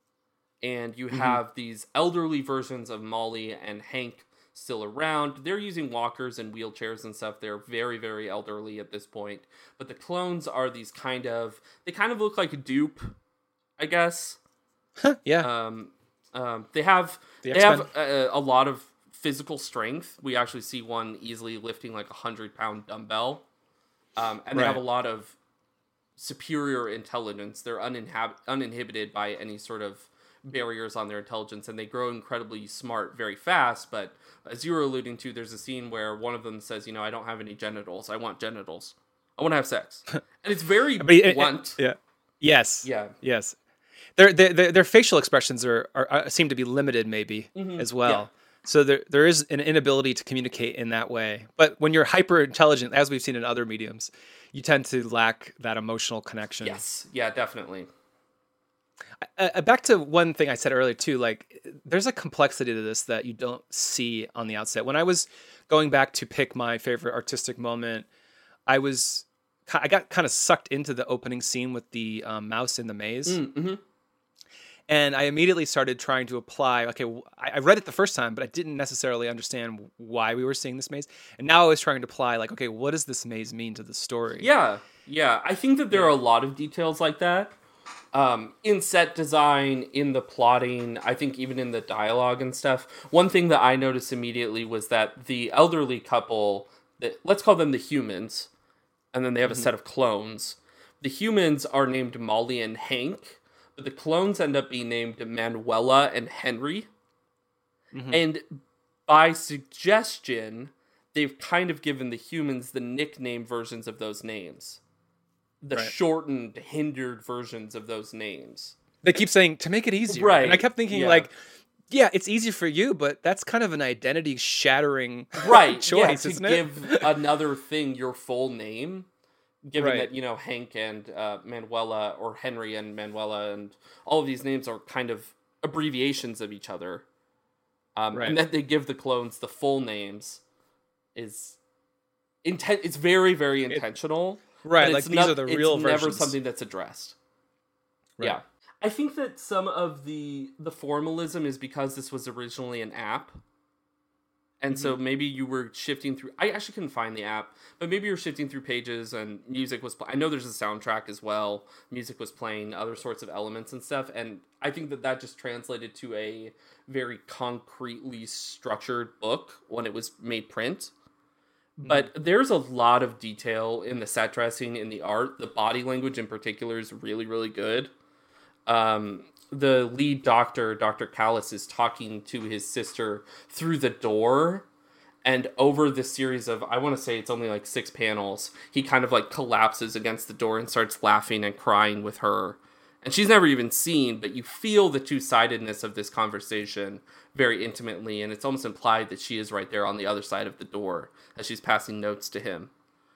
S2: and you have mm-hmm. these elderly versions of Molly and Hank still around. They're using walkers and wheelchairs and stuff. They're very, very elderly at this point. But the clones are these kind of... They kind of look like a dupe, I guess.
S1: yeah.
S2: Um, um, they have
S1: the
S2: they have a, a lot of physical strength. We actually see one easily lifting like a hundred-pound dumbbell. Um, and they
S1: right.
S2: have a lot of superior intelligence. They're uninhab- uninhibited by any sort of barriers on their intelligence, and they grow incredibly smart very fast. But as you were alluding to, there's a scene where one of them says, you know, I don't have any genitals. I want genitals. I want to have sex. And it's very it, blunt.
S1: It, yeah. Yes.
S2: Yeah.
S1: Yes. Their, their, their facial expressions are, are, are seem to be limited maybe mm-hmm. as well. Yeah. So there there is an inability to communicate in that way. But when you're hyper intelligent, as we've seen in other mediums, you tend to lack that emotional connection.
S2: Yes. Yeah, definitely.
S1: Uh, back to one thing I said earlier too, like there's a complexity to this that you don't see on the outset. When I was going back to pick my favorite artistic moment, I was I got kind of sucked into the opening scene with the um, mouse in the maze.
S2: Mm-hmm.
S1: And I immediately started trying to apply, okay, I read it the first time, but I didn't necessarily understand why we were seeing this maze. And now I was trying to apply, like, okay, what does this maze mean to the story?
S2: Yeah, yeah. I think that there yeah. are a lot of details like that. Um, in set design, in the plotting, I think even in the dialogue and stuff. One thing that I noticed immediately was that the elderly couple, that let's call them the humans, and then they have mm-hmm. a set of clones. the humans are named Molly and Hank, but the clones end up being named Manuela and Henry. Mm-hmm. And by suggestion, they've kind of given the humans the nickname versions of those names. The right. shortened, hindered versions of those names.
S1: They keep saying, to make it easier.
S2: Right.
S1: And I kept thinking, yeah. like, yeah, it's easy for you, but that's kind of an identity-shattering
S2: right.
S1: choice,
S2: yeah,
S1: isn't
S2: to
S1: it?
S2: give another thing your full name, given
S1: right.
S2: that, you know, Hank and uh, Manuela, or Henry and Manuela, and all of these names are kind of abbreviations of each other. Um, right. And that they give the clones the full names is intent. It's very, very intentional.
S1: It, right, like
S2: it's
S1: these
S2: not,
S1: are the real
S2: it's
S1: versions.
S2: Never something that's addressed. Right. Yeah. I think that some of the the formalism is because this was originally an app. And mm-hmm. so maybe you were shifting through... I actually couldn't find the app, but maybe you were shifting through pages and music was... Play, I know there's a soundtrack as well. Music was playing, other sorts of elements and stuff. And I think that that just translated to a very concretely structured book when it was made print. Mm-hmm. But there's a lot of detail in the set dressing, in the art. The body language in particular is really, really good. Um, the lead doctor, Doctor Callis, is talking to his sister through the door, and over this series of, I want to say it's only like six panels, he kind of like collapses against the door and starts laughing and crying with her. And she's never even seen, but you feel the two-sidedness of this conversation very intimately, and it's almost implied that she is right there on the other side of the door as she's passing notes to him.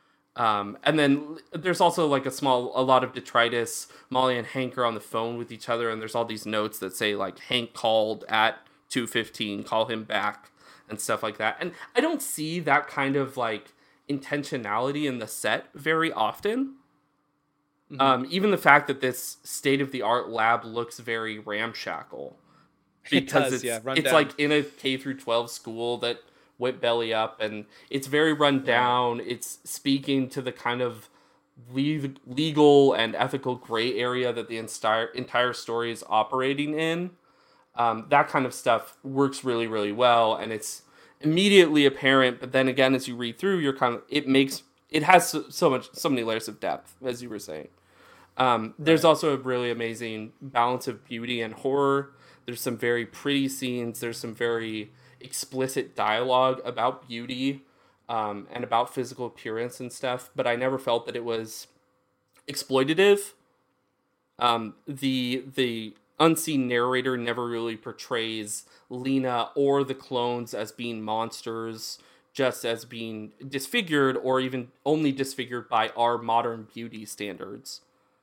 S2: Um, and then there's also like a small, a lot of detritus. Molly and Hank are on the phone with each other, and there's all these notes that say like, Hank called at two fifteen, call him back, and stuff like that. And I don't see that kind of like intentionality in the set very often. Mm-hmm. Um, even the fact that this state-of-the-art lab looks very ramshackle. Because
S1: it does,
S2: it's,
S1: yeah, run
S2: it's
S1: down.
S2: like in a K through twelve school that went belly up, and it's very run down. It's speaking to the kind of le- legal and ethical gray area that the entire entire story is operating in. Um, that kind of stuff works really, really well, and it's immediately apparent. But then again, as you read through, you're kind of it makes it has so, so much so many layers of depth, as you were saying. Um, there's right. also a really amazing balance of beauty and horror. There's some very pretty scenes. There's some very explicit dialogue about beauty um, and about physical appearance and stuff, but I never felt that it was exploitative. Um, the the unseen narrator never really portrays Lena or the clones as being monsters, just as being disfigured, or even only disfigured by our modern beauty standards.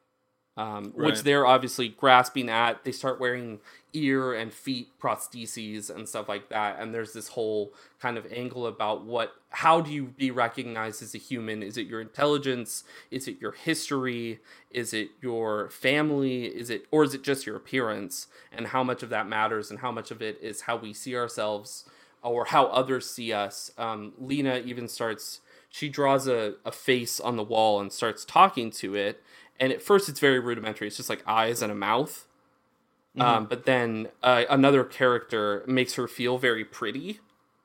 S2: Um, right. Which they're obviously grasping at. They start wearing ear and feet prostheses and stuff like that. And there's this whole kind of angle about what, how do you be recognized as a human? Is it your intelligence? Is it your history? Is it your family? Is it, or is it just your appearance? And how much of that matters, and how much of it is how we see ourselves or how others see us. Um, Lena even starts, she draws a, a face on the wall and starts talking to it. And at first it's very rudimentary. It's just like eyes and a mouth. Mm-hmm. Um, but then uh, another character makes her feel very pretty.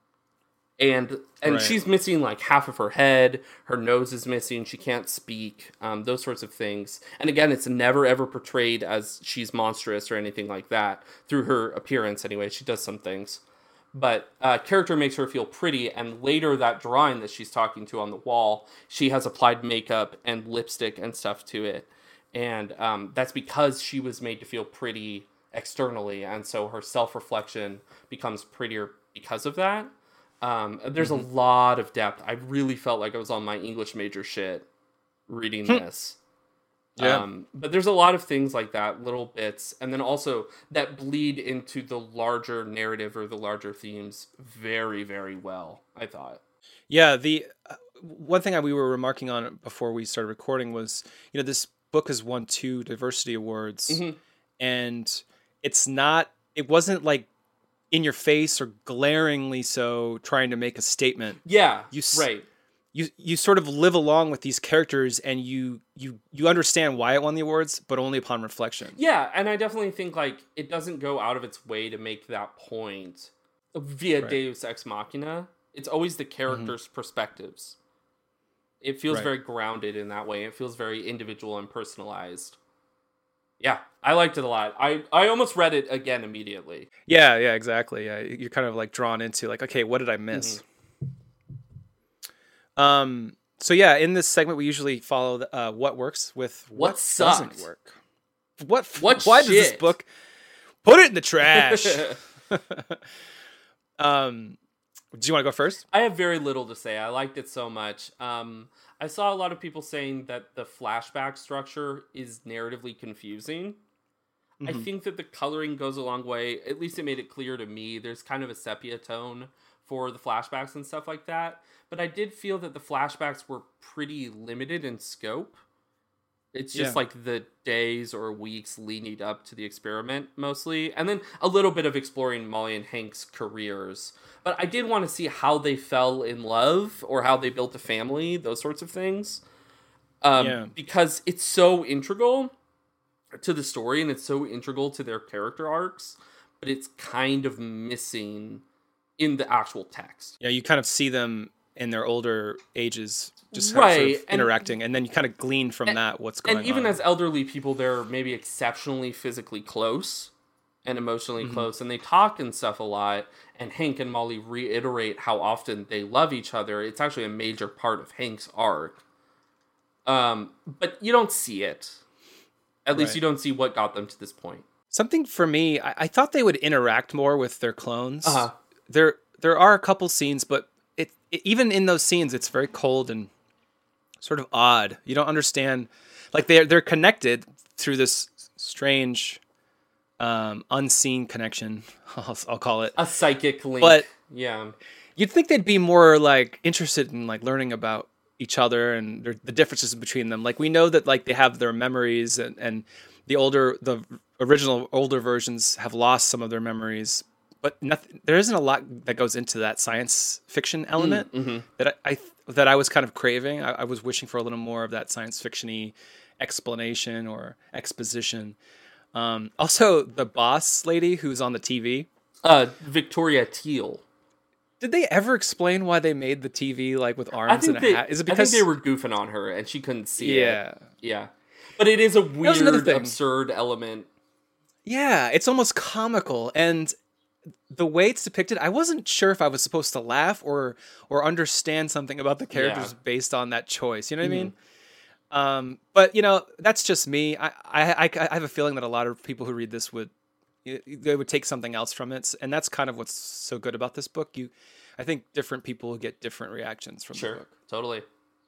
S2: And and right. she's missing like half of her head. Her nose is missing. She can't speak. Um, those sorts of things. And again, it's never ever portrayed as she's monstrous or anything like that. Through her appearance anyway. She does some things. But uh, character makes her feel pretty, and later that drawing that she's talking to on the wall, she has applied makeup and lipstick and stuff to it. And um, that's because she was made to feel pretty externally, and so her self-reflection becomes prettier because of that. Um, there's mm-hmm. a lot of depth. I really felt like I was on my English major shit reading this. Yeah. Um, but there's a lot of things like that, little bits, and then also that bleed into the larger narrative or the larger themes very, very well, I thought.
S1: Yeah, the uh, one thing I, we were remarking on before we started recording was, you know, this book has won two diversity awards, mm-hmm. and it's not, it wasn't like in your face or glaringly so trying to make a statement.
S2: Yeah,
S1: you,
S2: right.
S1: You you sort of live along with these characters, and you you you understand why it won the awards, but only upon reflection.
S2: Yeah, and I definitely think like it doesn't go out of its way to make that point via right. Deus Ex Machina. It's always the characters' mm-hmm. perspectives. It feels
S1: Right.
S2: very grounded in that way. It feels very individual and personalized. Yeah, I liked it a lot. I, I almost read it again immediately.
S1: Yeah, yeah, exactly. Yeah, you're kind of like drawn into like, okay, what did I miss?
S2: Mm-hmm.
S1: Um. So yeah, in this segment, we usually follow the, uh, what works with what,
S2: What sucked?
S1: doesn't work. What?
S2: What
S1: Why does this
S2: shit?
S1: book put it in the trash? um. Do you want to go first?
S2: I have very little to say. I liked it so much. Um, I saw a lot of people saying that the flashback structure is narratively confusing.
S1: Mm-hmm.
S2: I think that the coloring goes a long way. At least it made it clear to me. There's kind of a sepia tone for the flashbacks and stuff like that. But I did feel that the flashbacks were pretty limited in scope. It's just
S1: Yeah.
S2: like the days or weeks leading up to the experiment mostly. And then a little bit of exploring Molly and Hank's careers. But I did want to see how they fell in love or how they built a family, those sorts of things. Um,
S1: Yeah.
S2: Because it's so integral to the story and it's so integral to their character arcs. But it's kind of missing in the actual text.
S1: Yeah, you kind of see them in their older ages, just
S2: Right,
S1: sort of
S2: and-
S1: interacting, and then you kind of glean from
S2: and-
S1: that what's going on.
S2: And even as elderly people, they're maybe exceptionally physically close and emotionally
S1: Mm-hmm.
S2: close, and they talk and stuff a lot. And Hank and Molly reiterate how often they love each other. It's actually a major part of Hank's arc. Um, but you don't see it. At least
S1: Right.
S2: you don't see what got them to this point.
S1: Something for me, I, I thought they would interact more with their clones.
S2: Uh-huh.
S1: There, there are a couple scenes, but it, it even in those scenes, it's very cold and sort of odd. You don't understand, like they're they're connected through this strange, um, unseen connection. I'll, I'll call it.
S2: A psychic link.
S1: But-
S2: yeah.
S1: You'd think they'd be more like interested in like learning about each other and their, the differences between them. Like we know that like they have their memories and, and the older, the original older versions have lost some of their memories, but nothing, there isn't a lot that goes into that science fiction element
S2: Mm-hmm.
S1: that I, I that I was kind of craving. I, I was wishing for a little more of that science fiction-y explanation or exposition. Um, also, the boss lady who's on the T V.
S2: Uh, Victoria Teal.
S1: Did they ever explain why they made the T V like with
S2: I
S1: arms
S2: think,
S1: and a
S2: they,
S1: hat? Is it
S2: I
S1: because
S2: think they were goofing on her and she couldn't see it.
S1: yeah,
S2: Yeah. But it is a
S1: was another
S2: weird,
S1: thing.
S2: absurd element.
S1: yeah, it's almost comical, and the way it's depicted, I wasn't sure if I was supposed to laugh or or understand something about the characters
S2: Yeah.
S1: based on that choice. You know what
S2: Mhm.
S1: I mean? Um, but you know, that's just me. I, I I I have a feeling that a lot of people who read this would they would take something else from it, and that's kind of what's so good about this book. You, I think different people get different reactions from the
S2: Sure.
S1: book.
S2: Totally.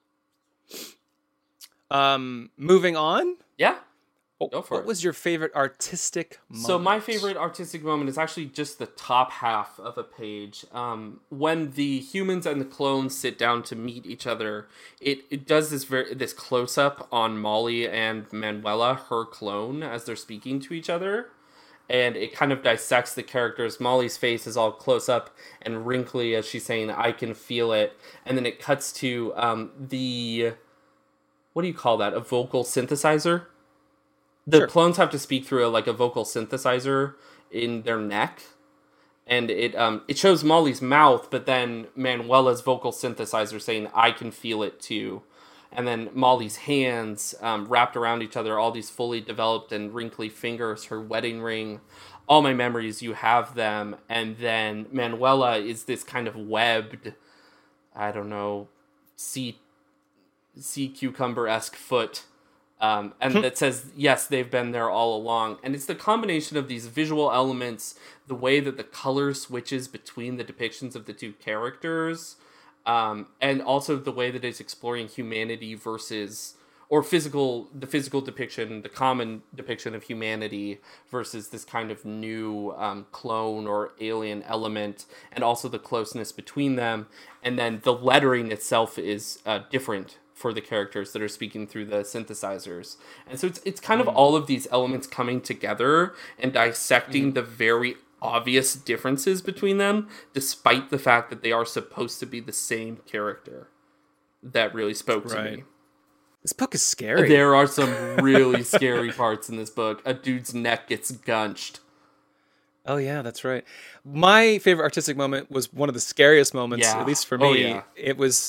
S1: Um, moving on.
S2: Yeah.
S1: What,
S2: Go for
S1: what
S2: it.
S1: was your favorite artistic moment?
S2: So my favorite artistic moment is actually just the top half of a page. Um, when the humans and the clones sit down to meet each other, it, it does this very this close up on Molly and Manuela, her clone, as they're speaking to each other. And it kind of dissects the characters. Molly's face is all close up and wrinkly as she's saying, "I can feel it." And then it cuts to um, the, what do you call that? A vocal synthesizer? The
S1: Sure.
S2: clones have to speak through a, like a vocal synthesizer in their neck. And it um, it shows Molly's mouth, but then Manuela's vocal synthesizer saying, "I can feel it too." And then Molly's hands um, wrapped around each other, all these fully developed and wrinkly fingers, her wedding ring, all my memories, you have them. And then Manuela is this kind of webbed, I don't know, sea, sea cucumber-esque foot. Um, and that says, yes, they've been there all along. And it's the combination of these visual elements, the way that the color switches between the depictions of the two characters, um, and also the way that it's exploring humanity versus, or physical, the physical depiction, the common depiction of humanity versus this kind of new um, clone or alien element, and also the closeness between them. And then the lettering itself is uh, different for the characters that are speaking through the synthesizers. And so it's it's kind of all of these elements coming together and dissecting
S1: Mm.
S2: the very obvious differences between them, despite the fact that they are supposed to be the same character. That really spoke to
S1: Right.
S2: me.
S1: This book is scary.
S2: There are some really scary parts in this book. A dude's neck gets gunched.
S1: Oh yeah, that's right. My favorite artistic moment was one of the scariest moments,
S2: Yeah.
S1: at least for me.
S2: Oh, yeah.
S1: It was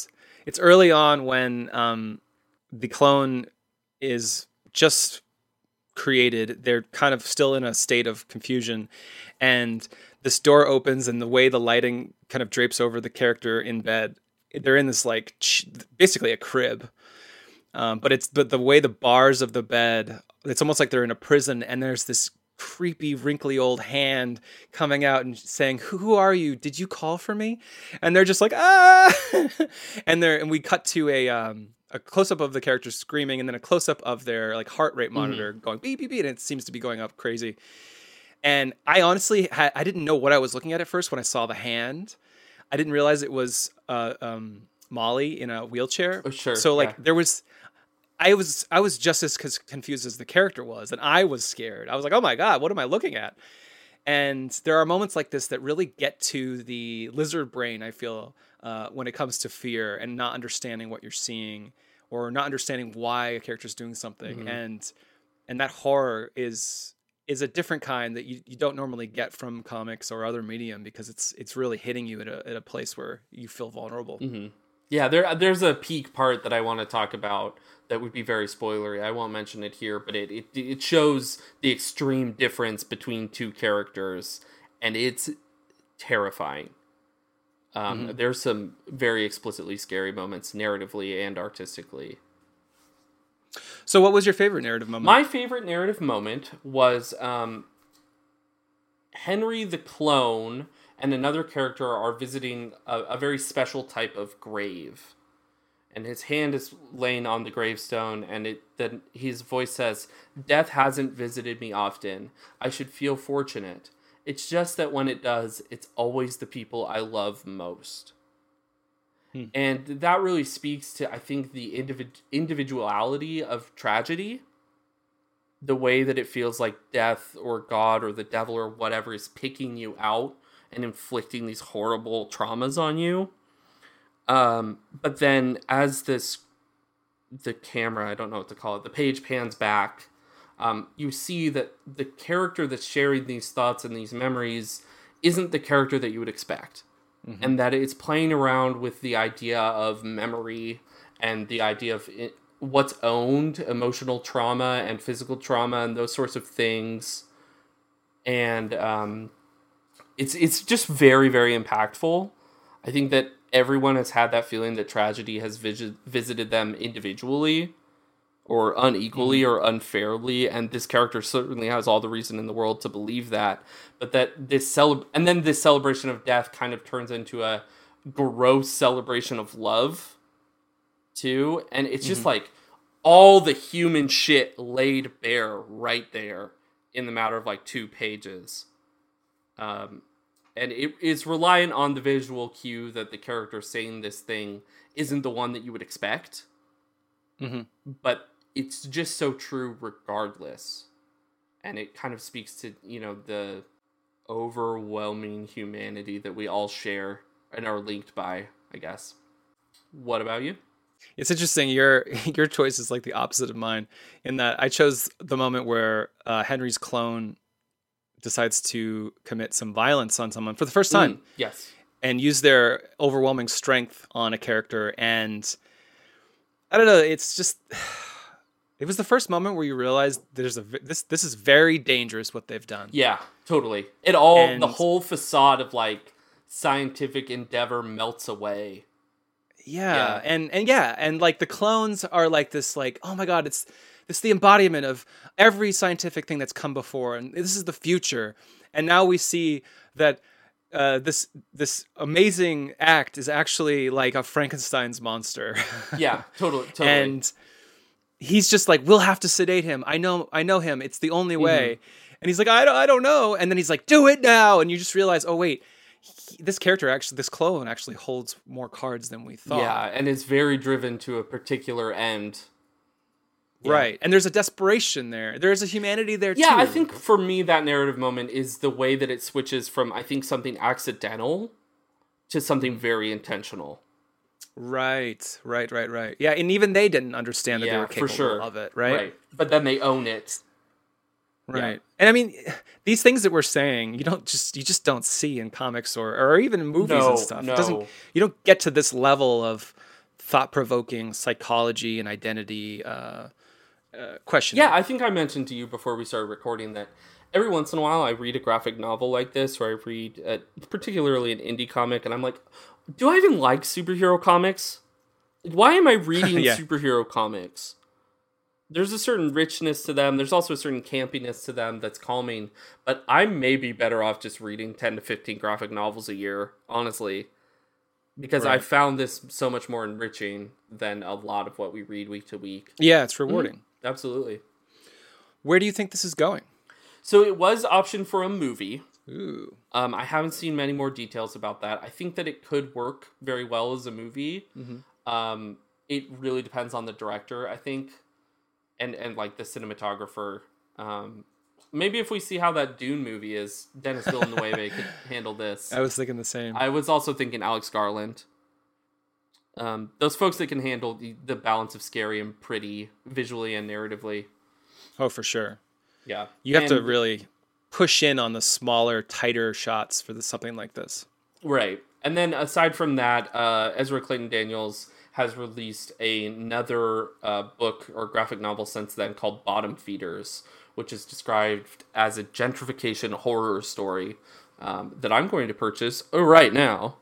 S1: it's early on when um, the clone is just created. They're kind of still in a state of confusion, and this door opens, and the way the lighting kind of drapes over the character in bed, they're in this like ch- basically a crib, um, but it's but the way the bars of the bed, it's almost like they're in a prison, and there's this creepy, wrinkly old hand coming out and saying, "Who are you? Did you call for me?" And they're just like, "Ah!" and they're and we cut to a um, a close up of the characters screaming, and then a close up of their like heart rate monitor mm-hmm. going beep beep beep, and it seems to be going up crazy. And I honestly, ha- I didn't know what I was looking at at first when I saw the hand. I didn't realize it was uh, um, Molly in a wheelchair.
S2: Oh, sure.
S1: So like
S2: yeah.
S1: there was. I was I was just as confused as the character was, and I was scared. I was like, "Oh my god, what am I looking at?" And there are moments like this that really get to the lizard brain, I feel, uh, when it comes to fear and not understanding what you're seeing or not understanding why a character's doing something. Mm-hmm. And and that horror is is a different kind that you, you don't normally get from comics or other medium, because it's it's really hitting you at a at a place where you feel vulnerable.
S2: Mm-hmm. Yeah, there there's a peak part that I want to talk about that would be very spoilery. I won't mention it here, but it, it it shows the extreme difference between two characters, and it's terrifying. Um, mm-hmm. There's some very explicitly scary moments, narratively and artistically.
S1: So what was your favorite narrative moment?
S2: My favorite narrative moment was um, Henry the clone and another character are visiting a, a very special type of grave. And his hand is laying on the gravestone, and it then his voice says, "Death hasn't visited me often. I should feel fortunate. It's just that when it does, it's always the people I love most." Hmm. And that really speaks to, I think, the individ- individuality of tragedy. The way that it feels like death or God or the devil or whatever is picking you out and inflicting these horrible traumas on you. Um, but then as this, the camera, I don't know what to call it, the page pans back, um, you see that the character that's sharing these thoughts and these memories isn't the character that you would expect. Mm-hmm. And that it's playing around with the idea of memory and the idea of it, what's owned, emotional trauma and physical trauma and those sorts of things. And um, it's it's just very, very impactful. I think that everyone has had that feeling that tragedy has vis- visited them individually or unequally mm-hmm. or unfairly, and this character certainly has all the reason in the world to believe that. But that this cele- and then this celebration of death kind of turns into a gross celebration of love too, and it's just mm-hmm. like all the human shit laid bare right there in the matter of like two pages. Um, and it is reliant on the visual cue that the character saying this thing isn't the one that you would expect. Mm-hmm. But it's just so true regardless. And it kind of speaks to, you know, the overwhelming humanity that we all share and are linked by, I guess. What about you?
S1: It's interesting. Your your choice is like the opposite of mine, in that I chose the moment where uh, Henry's clone decides to commit some violence on someone for the first time.
S2: Mm, yes.
S1: And use their overwhelming strength on a character. And I don't know, it's just, it was the first moment where you realize there's a, this, this is very dangerous what they've done.
S2: Yeah, totally. It all,
S1: and,
S2: the whole facade of like scientific endeavor melts away.
S1: Yeah,
S2: yeah.
S1: And, and yeah. And like the clones are like this, like, oh my God, it's, It's the embodiment of every scientific thing that's come before, and this is the future. And now we see that uh, this this amazing act is actually like a Frankenstein's monster.
S2: Yeah, totally, totally.
S1: And he's just like, we'll have to sedate him. I know, I know him. It's the only way. Mm-hmm. And he's like, I don't, I don't know. And then he's like, do it now. And you just realize, oh wait, he, this character actually, this clone actually holds more cards than we thought.
S2: Yeah, and is very driven to a particular end.
S1: Yeah. Right. And there's a desperation there. There's a humanity there,
S2: yeah,
S1: too.
S2: Yeah, I think for me, that narrative moment is the way that it switches from, I think, something accidental to something very intentional.
S1: Right, right, right, right. Yeah, and even they didn't understand that
S2: yeah,
S1: they were capable
S2: for sure.
S1: of it, right? Right.
S2: But then they own it.
S1: Right. Yeah. And I mean, these things that we're saying, you don't just you just don't see in comics or, or even in movies
S2: no,
S1: and stuff.
S2: No.
S1: It doesn't you don't get to this level of thought-provoking psychology and identity uh, uh, questioning.
S2: Yeah, I think I mentioned to you before we started recording that every once in a while I read a graphic novel like this, or I read uh, particularly an indie comic, and I'm like, do I even like superhero comics? Why am I reading
S1: Yeah.
S2: superhero comics? There's a certain richness to them. There's also a certain campiness to them that's calming. But I may be better off just reading ten to fifteen graphic novels a year, honestly. Because I
S1: Right.
S2: found this so much more enriching than a lot of what we read week to week.
S1: Yeah, it's rewarding.
S2: Mm-hmm. Absolutely.
S1: Where do you think this is going?
S2: So it was optioned for a movie.
S1: Ooh.
S2: Um, I haven't seen many more details about that. I think that it could work very well as a movie.
S1: Mm-hmm.
S2: Um, it really depends on the director, I think, and and like the cinematographer. Um, maybe if we see how that Dune movie is, Dennis Villeneuve could handle this.
S1: I was thinking the same.
S2: I was also thinking Alex Garland. Um, those folks that can handle the, the balance of scary and pretty visually and narratively.
S1: Oh, for sure.
S2: Yeah,
S1: You have
S2: and,
S1: to really push in on the smaller, tighter shots for the, something like this.
S2: Right. And then aside from that, uh, Ezra Clayton Daniels has released another uh, book or graphic novel since then called Bottom Feeders, which is described as a gentrification horror story um, that I'm going to purchase right now.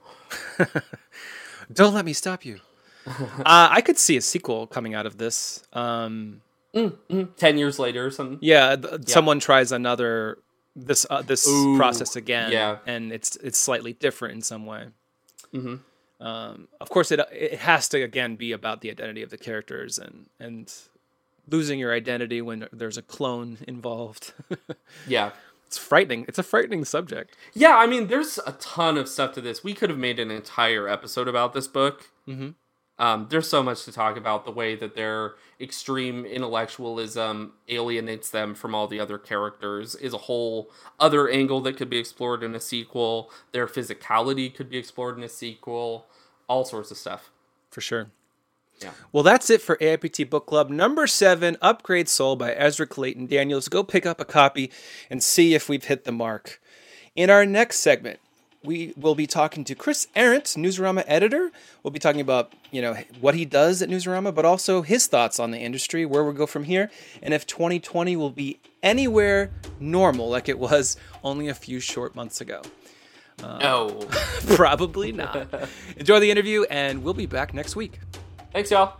S1: Don't let me stop you. uh, I could see a sequel coming out of this. Um,
S2: Mm-hmm. Ten years later or something.
S1: yeah, th-
S2: Yeah.
S1: someone tries another this uh, this
S2: Ooh,
S1: process again,
S2: yeah.
S1: and it's it's slightly different in some way.
S2: Mm-hmm.
S1: Um, of course, it it has to again be about the identity of the characters and and losing your identity when there's a clone involved.
S2: Yeah.
S1: It's frightening. It's a frightening subject.
S2: Yeah, I mean, there's a ton of stuff to this. We could have made an entire episode about this book.
S1: Mm-hmm.
S2: Um, there's so much to talk about. The way that their extreme intellectualism alienates them from all the other characters is a whole other angle that could be explored in a sequel. Their physicality could be explored in a sequel. All sorts of stuff.
S1: For sure.
S2: Yeah.
S1: Well, that's it for A I P T Book Club number seven, Upgrade Soul by Ezra Clayton Daniels. Go pick up a copy and see if we've hit the mark. In our next segment, we will be talking to Chris Arendt, Newsarama editor. We'll be talking about, you know, what he does at Newsarama, but also his thoughts on the industry, where we'll go from here, and if twenty twenty will be anywhere normal like it was only a few short months ago. Uh,
S2: No.
S1: Probably not. Enjoy the interview, and we'll be back next week.
S2: Thanks, y'all.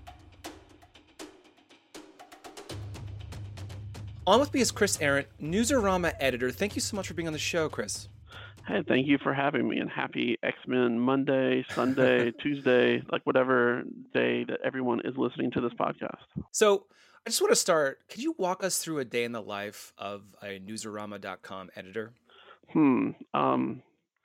S1: On with me is Chris Arendt, Newsarama editor. Thank you so much for being on the show, Chris.
S3: Hey, thank you for having me, and happy X-Men Monday, Sunday, Tuesday, like whatever day that everyone is listening to this podcast.
S1: So I just want to start. Could you walk us through a day in the life of a newsarama dot com editor?
S3: Hmm. Um,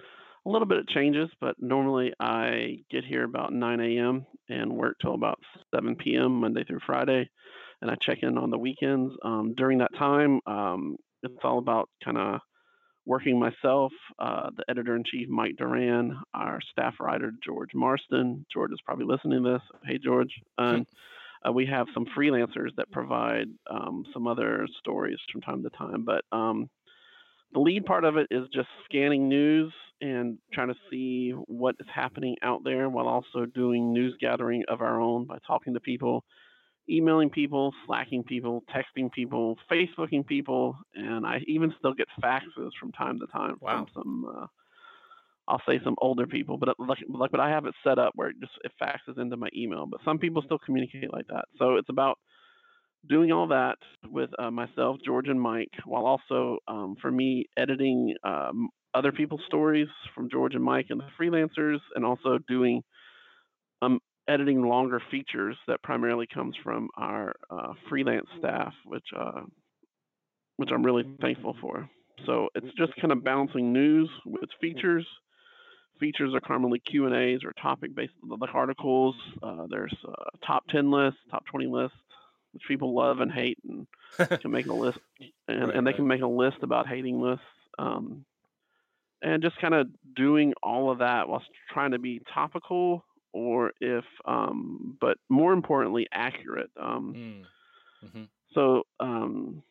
S3: a little bit of changes, but normally I get here about nine a.m. and work till about seven p.m. Monday through Friday, and I check in on the weekends. Um, during that time, um, it's all about kind of working myself, uh, the editor-in-chief, Mike Duran, our staff writer, George Marston. George is probably listening to this. Hey, George. And uh, we have some freelancers that provide um, some other stories from time to time. But um, the lead part of it is just scanning news and trying to see what is happening out there while also doing news gathering of our own by talking to people, emailing people, slacking people, texting people, Facebooking people, and I even still get faxes from time to time
S1: Wow.
S3: from some, uh, I'll say some older people, but like, like, but I have it set up where it just it faxes into my email. But some people still communicate like that, so it's about doing all that with uh, myself, George, and Mike, while also um, for me editing um, other people's stories from George and Mike and the freelancers, and also doing um, editing longer features that primarily comes from our uh, freelance staff, which uh, which I'm really thankful for. So it's just kind of balancing news with features. Features are commonly Q and A's or topic-based like articles. Uh, there's uh, top ten lists, top twenty lists, which people love and hate, and can make a list, and,
S1: Right,
S3: and they
S1: right.
S3: can make a list about hating lists. Um, and just kind of doing all of that while trying to be topical, or if, um, but more importantly, accurate. Um,
S1: Mm. Mm-hmm.
S3: so um,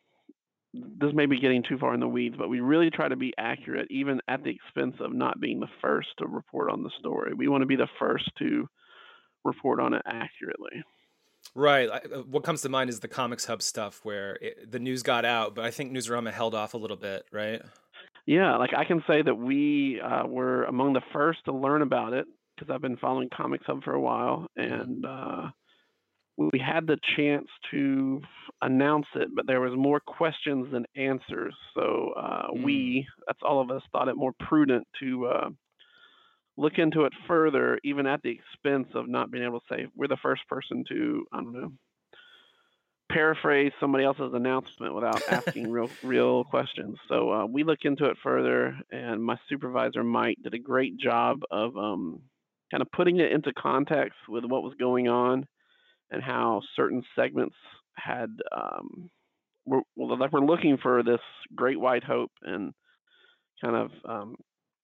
S3: this may be getting too far in the weeds, but we really try to be accurate, even at the expense of not being the first to report on the story. We want to be the first to report on it accurately.
S1: Right. I, uh, what comes to mind is the Comics Hub stuff where it, the news got out, but I think Newsarama held off a little bit, right?
S3: Yeah, like I can say that we uh, were among the first to learn about it because I've been following Comics Hub for a while,
S1: Mhm.
S3: and uh, we had the chance to announce it, but there was more questions than answers. So uh,
S1: Mm.
S3: we, that's all of us, thought it more prudent to uh, look into it further, even at the expense of not being able to say we're the first person to, I don't know, paraphrase somebody else's announcement without asking real real questions. So uh, we looked into it further, and my supervisor Mike did a great job of um, kind of putting it into context with what was going on and how certain segments had um, were, well, like we're looking for this great white hope and kind of um,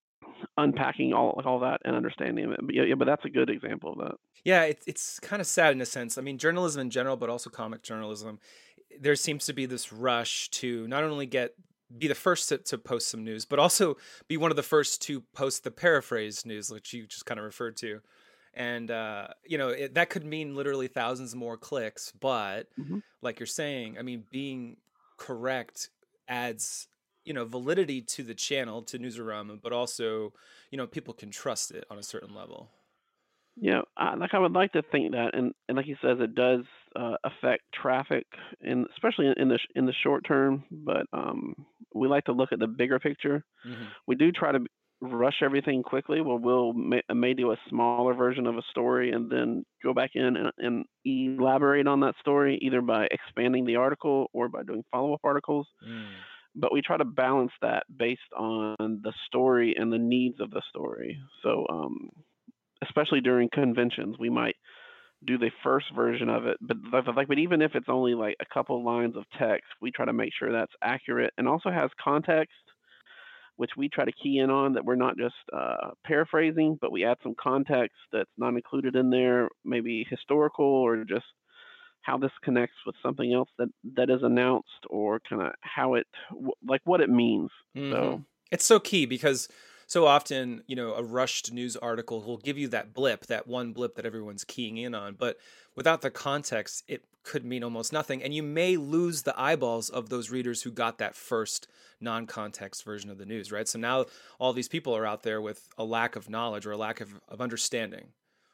S3: unpacking all like all that and understanding it. But yeah, yeah, but that's a good example of that.
S1: Yeah, it's it's kind of sad in a sense. I mean, journalism in general, but also comic journalism, there seems to be this rush to not only get be the first to, to post some news, but also be one of the first to post the paraphrased news, which you just kind of referred to. And uh, you know, it, that could mean literally thousands more clicks, but
S3: hmm
S1: like you're saying, I mean, being correct adds, you know, validity to the channel, to Newsarama, but also, you know, people can trust it on a certain level.
S3: Yeah, I, like I would like to think that, and, and like he says, it does uh, affect traffic, in especially in, in the sh- in the short term. But um, we like to look at the bigger picture.
S1: Hmm.
S3: We do try to rush everything quickly. Well, we'll may, may do a smaller version of a story and then go back in and, and elaborate on that story, either by expanding the article or by doing follow up articles.
S1: Mm.
S3: But we try to balance that based on the story and the needs of the story. So. Um, especially during conventions, we might do the first version of it, but like, but even if it's only like a couple lines of text, we try to make sure that's accurate and also has context, which we try to key in on, that we're not just uh, paraphrasing, but we add some context that's not included in there, maybe historical or just how this connects with something else that that is announced, or kind of how it like what it means.
S1: Hmm.
S3: So
S1: It's so key because so often, you know, a rushed news article will give you that blip, that one blip that everyone's keying in on. But without the context, it could mean almost nothing. And you may lose the eyeballs of those readers who got that first non context version of the news, right? So now all these people are out there with a lack of knowledge or a lack of, of understanding.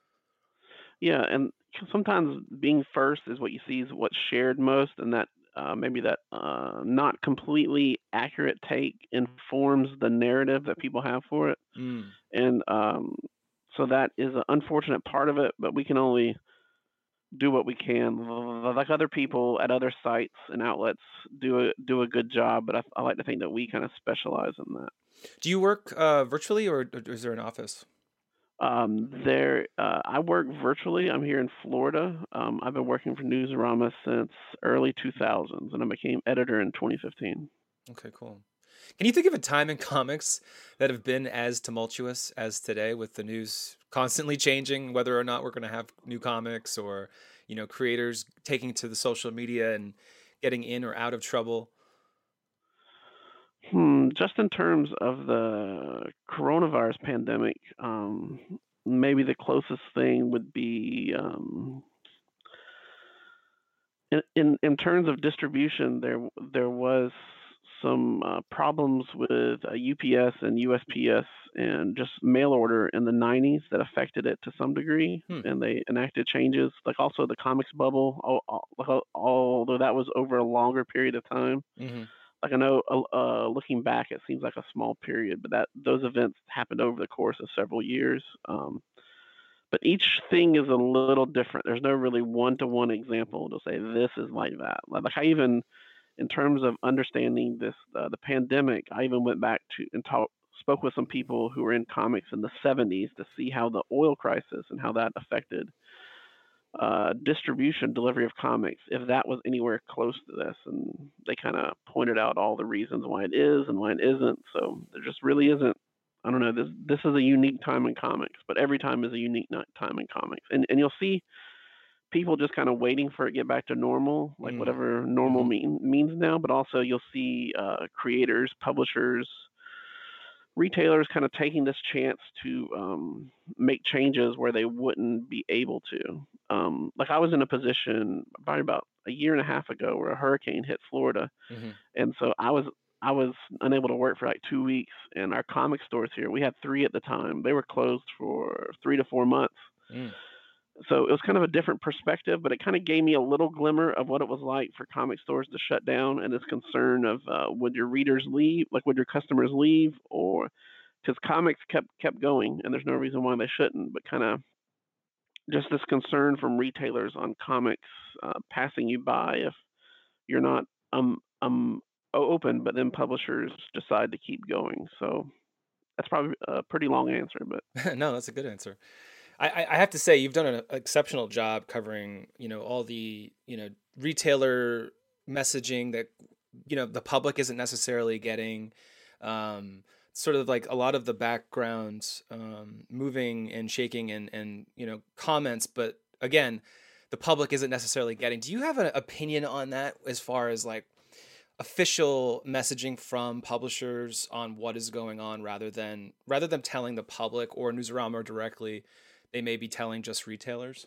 S3: yeah, and sometimes being first is what you see is what's shared most, and that uh, maybe that uh, not completely accurate take informs the narrative that people have for it,
S1: Mm.
S3: and um, so that is an unfortunate part of it. But we can only do what we can. Like other people at other sites and outlets do a do a good job, but I, I like to think that we kind of specialize in that.
S1: Do you work uh, virtually or or is there an office?
S3: Um, there, uh, I work virtually. I'm here in Florida. Um, I've been working for Newsarama since early two thousands, and I became editor in twenty fifteen.
S1: Okay, cool. Can you think of a time in comics that have been as tumultuous as today, with the news constantly changing, whether or not we're going to have new comics, or, you know, creators taking to the social media and getting in or out of trouble?
S3: Hmm, just in terms of the coronavirus pandemic, um, maybe the closest thing would be um, in, in in terms of distribution. There there was some uh, problems with uh, U P S and U S P S and just mail order in the nineties that affected it to some degree,
S1: Hmm.
S3: and they enacted changes. Like also the comics bubble, al- al- although that was over a longer period of time.
S1: Hmm.
S3: Like I know, uh, uh, looking back, it seems like a small period, but that those events happened over the course of several years. Um, but each thing is a little different. There's no really one-to-one example to say this is like that. Like I even, in terms of understanding this, uh, the pandemic, I even went back to and talk, spoke with some people who were in comics in the seventies to see how the oil crisis and how that affected uh, distribution, delivery of comics, if that was anywhere close to this. And they kind of pointed out all the reasons why it is and why it isn't. So there just really isn't. I don't know. This this is a unique time in comics, but every time is a unique ni- time in comics. And and you'll see people just kind of waiting for it to get back to normal, like
S1: Mm.
S3: whatever normal
S1: Hmm.
S3: mean, means now. But also you'll see uh, creators, publishers, retailers kind of taking this chance to um, make changes where they wouldn't be able to. Um, like I was in a position probably about a year and a half ago where a hurricane hit Florida,
S1: Mm-hmm.
S3: and so I was I was unable to work for like two weeks. And our comic stores here, we had three at the time. They were closed for three to four months.
S1: Mm.
S3: So it was kind of a different perspective, but it kind of gave me a little glimmer of what it was like for comic stores to shut down, and this concern of uh, would your readers leave, like would your customers leave, or because comics kept kept going, and there's no reason why they shouldn't, but kind of just this concern from retailers on comics uh, passing you by if you're not um um o- open, but then publishers decide to keep going. So that's probably a pretty long answer, but
S1: No, that's a good answer. I, I I have to say you've done an exceptional job covering, you know, all the, you know, retailer messaging that, you know, the public isn't necessarily getting, um, sort of like a lot of the background, um, moving and shaking and, and, you know, comments, but again, the public isn't necessarily getting. Do you have an opinion on that as far as like official messaging from publishers on what is going on rather than rather than telling the public or Newsarama directly, they may be telling just retailers?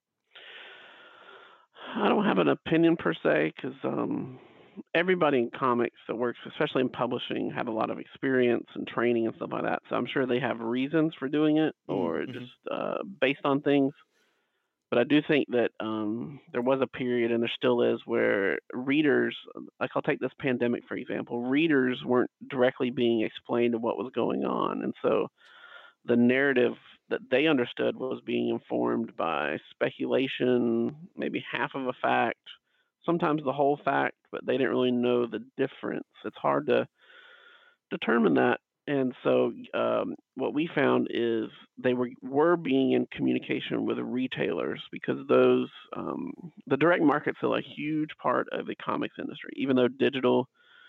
S3: I don't have an opinion per se because um, everybody in comics that works, especially in publishing, have a lot of experience and training and stuff like that. So I'm sure they have reasons for doing it or
S1: Mm-hmm.
S3: just uh, based on things. But I do think that um, there was a period, and there still is, where readers, like I'll take this pandemic for example, readers weren't directly being explained what was going on, and so the narrative that they understood was being informed by speculation, maybe half of a fact, sometimes the whole fact, but they didn't really know the difference. It's hard to determine that. And so, um, what we found is they were were being in communication with retailers because those um, the direct market's still a huge part of the comics industry. Even though digital,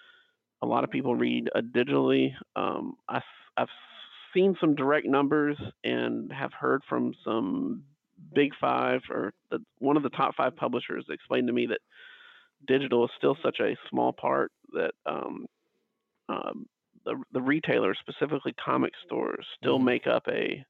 S3: a lot of people read uh, digitally. Um, I, have seen some direct numbers and have heard from some big five or the, one of the top five publishers explained to me that digital is still such a small part that um, um, the the retailers, specifically comic stores, still
S1: Mm-hmm.
S3: make up a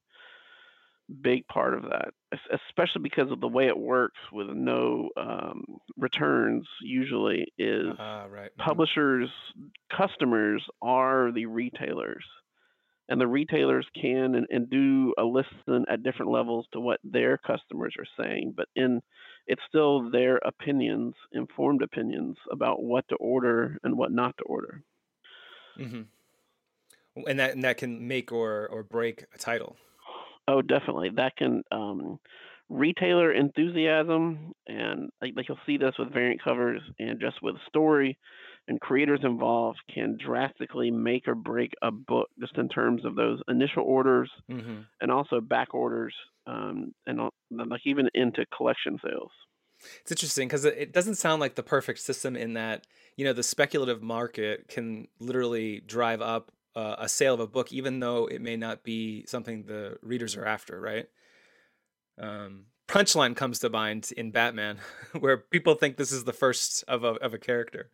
S3: big part of that, es- especially because of the way it works with no um, returns. Usually, is
S1: Ah, right. Mm-hmm.
S3: publishers' customers are the retailers, and the retailers can and, and do a listen at different levels to what their customers are saying, but in it's still their opinions, informed opinions about what to order and what not to order.
S1: Mm-hmm. And that and that can make or or break a title.
S3: Oh, definitely. That can um, retailer enthusiasm, and like, like you'll see this with variant covers and just with story and creators involved can drastically make or break a book just in terms of those initial orders
S1: Mm-hmm.
S3: and also back orders um, and al- like even into collection sales.
S1: It's interesting because it it doesn't sound like the perfect system in that, you know, the speculative market can literally drive up uh, a sale of a book, even though it may not be something the readers are after, right? Um, Punchline comes to mind in Batman, where people think this is the first of a of a character.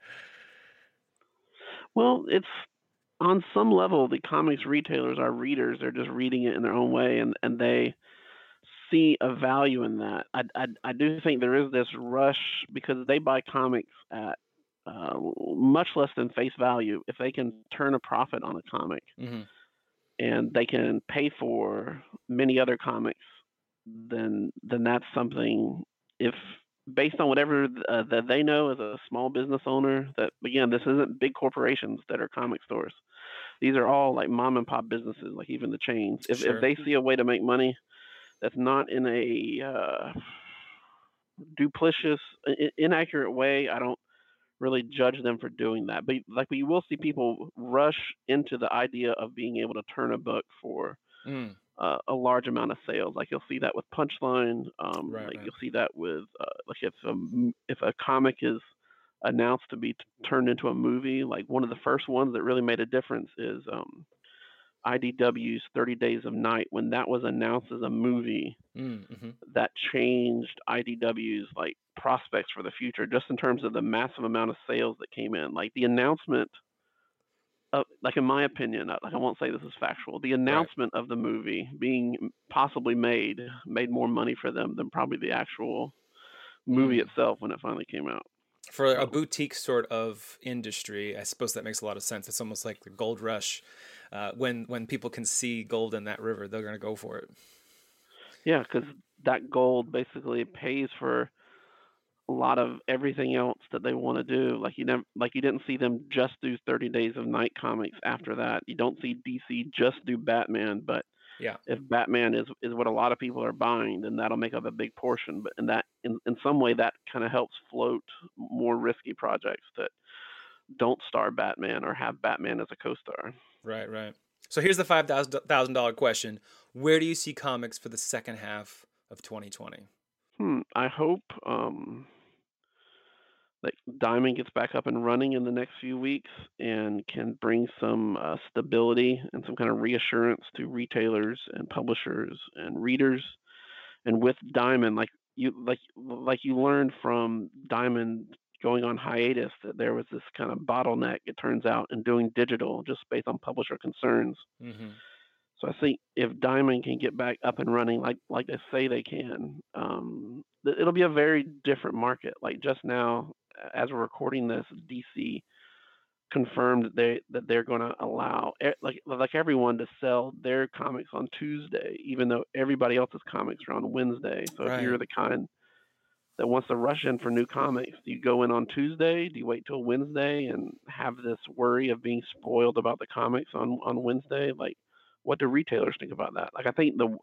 S3: Well, it's on some level the comics retailers are readers. They're just reading it in their own way, and and they see a value in that. I, I, I do think there is this rush because they buy comics at uh, much less than face value. If they can turn a profit on a comic
S1: Mm-hmm.
S3: and they can pay for many other comics, then then that's something. If based on whatever uh, that they know as a small business owner, that again, this isn't big corporations that are comic stores. These are all like mom and pop businesses, like even the chains. If if
S1: Sure.
S3: they see a way to make money that's not in a uh, duplicitous, i- inaccurate way, I don't really judge them for doing that. But like you will see people rush into the idea of being able to turn a book for
S1: Mm.
S3: uh, a large amount of sales. Like you'll see that with Punchline. Um,
S1: Right.
S3: like
S1: Right.
S3: you'll see that with uh, like if a, m- if a comic is announced to be t- turned into a movie. Like one of the first ones that really made a difference is um, I D W's thirty Days of Night. When that was announced as a movie,
S1: Mm-hmm.
S3: that changed I D W's like prospects for the future, just in terms of the massive amount of sales that came in. Like the announcement uh, like in my opinion, uh, like I won't say this is factual. The
S1: Right.
S3: announcement of the movie being possibly made made more money for them than probably the actual movie
S1: Mm.
S3: itself when it finally came out.
S1: For a
S3: So
S1: boutique sort of industry, I suppose that makes a lot of sense. It's almost like the gold rush. Uh, when when people can see gold in that river, they're going to go for it.
S3: yeah, because that gold basically pays for a lot of everything else that they want to do. Like you never, like you didn't see them just do thirty Days of Night comics after that. You don't see D C just do Batman, but
S1: Yeah.
S3: if Batman is is what a lot of people are buying, then that'll make up a big portion. But in that in, in some way that kind of helps float more risky projects that don't star Batman or have Batman as a co-star.
S1: Right. Right. So here's the five thousand dollar question: where do you see comics for the second half of twenty twenty?
S3: Hmm. I hope um, that Diamond gets back up and running in the next few weeks and can bring some uh, stability and some kind of reassurance to retailers and publishers and readers. And with Diamond, like you like like you learned from Diamond going on hiatus that there was this kind of bottleneck, it turns out, in doing digital just based on publisher concerns.
S1: Mm-hmm.
S3: So I think if Diamond can get back up and running like like they say they can, um, th- it'll be a very different market. Like just now, as we're recording this, D C confirmed that they that they're going to allow e- like like everyone to sell their comics on Tuesday, even though everybody else's comics are on Wednesday. So if
S1: Right.
S3: you're the kind that wants to rush in for new comics, do you go in on Tuesday? Do you wait till Wednesday and have this worry of being spoiled about the comics on on Wednesday? Like, what do retailers think about that? Like, I think the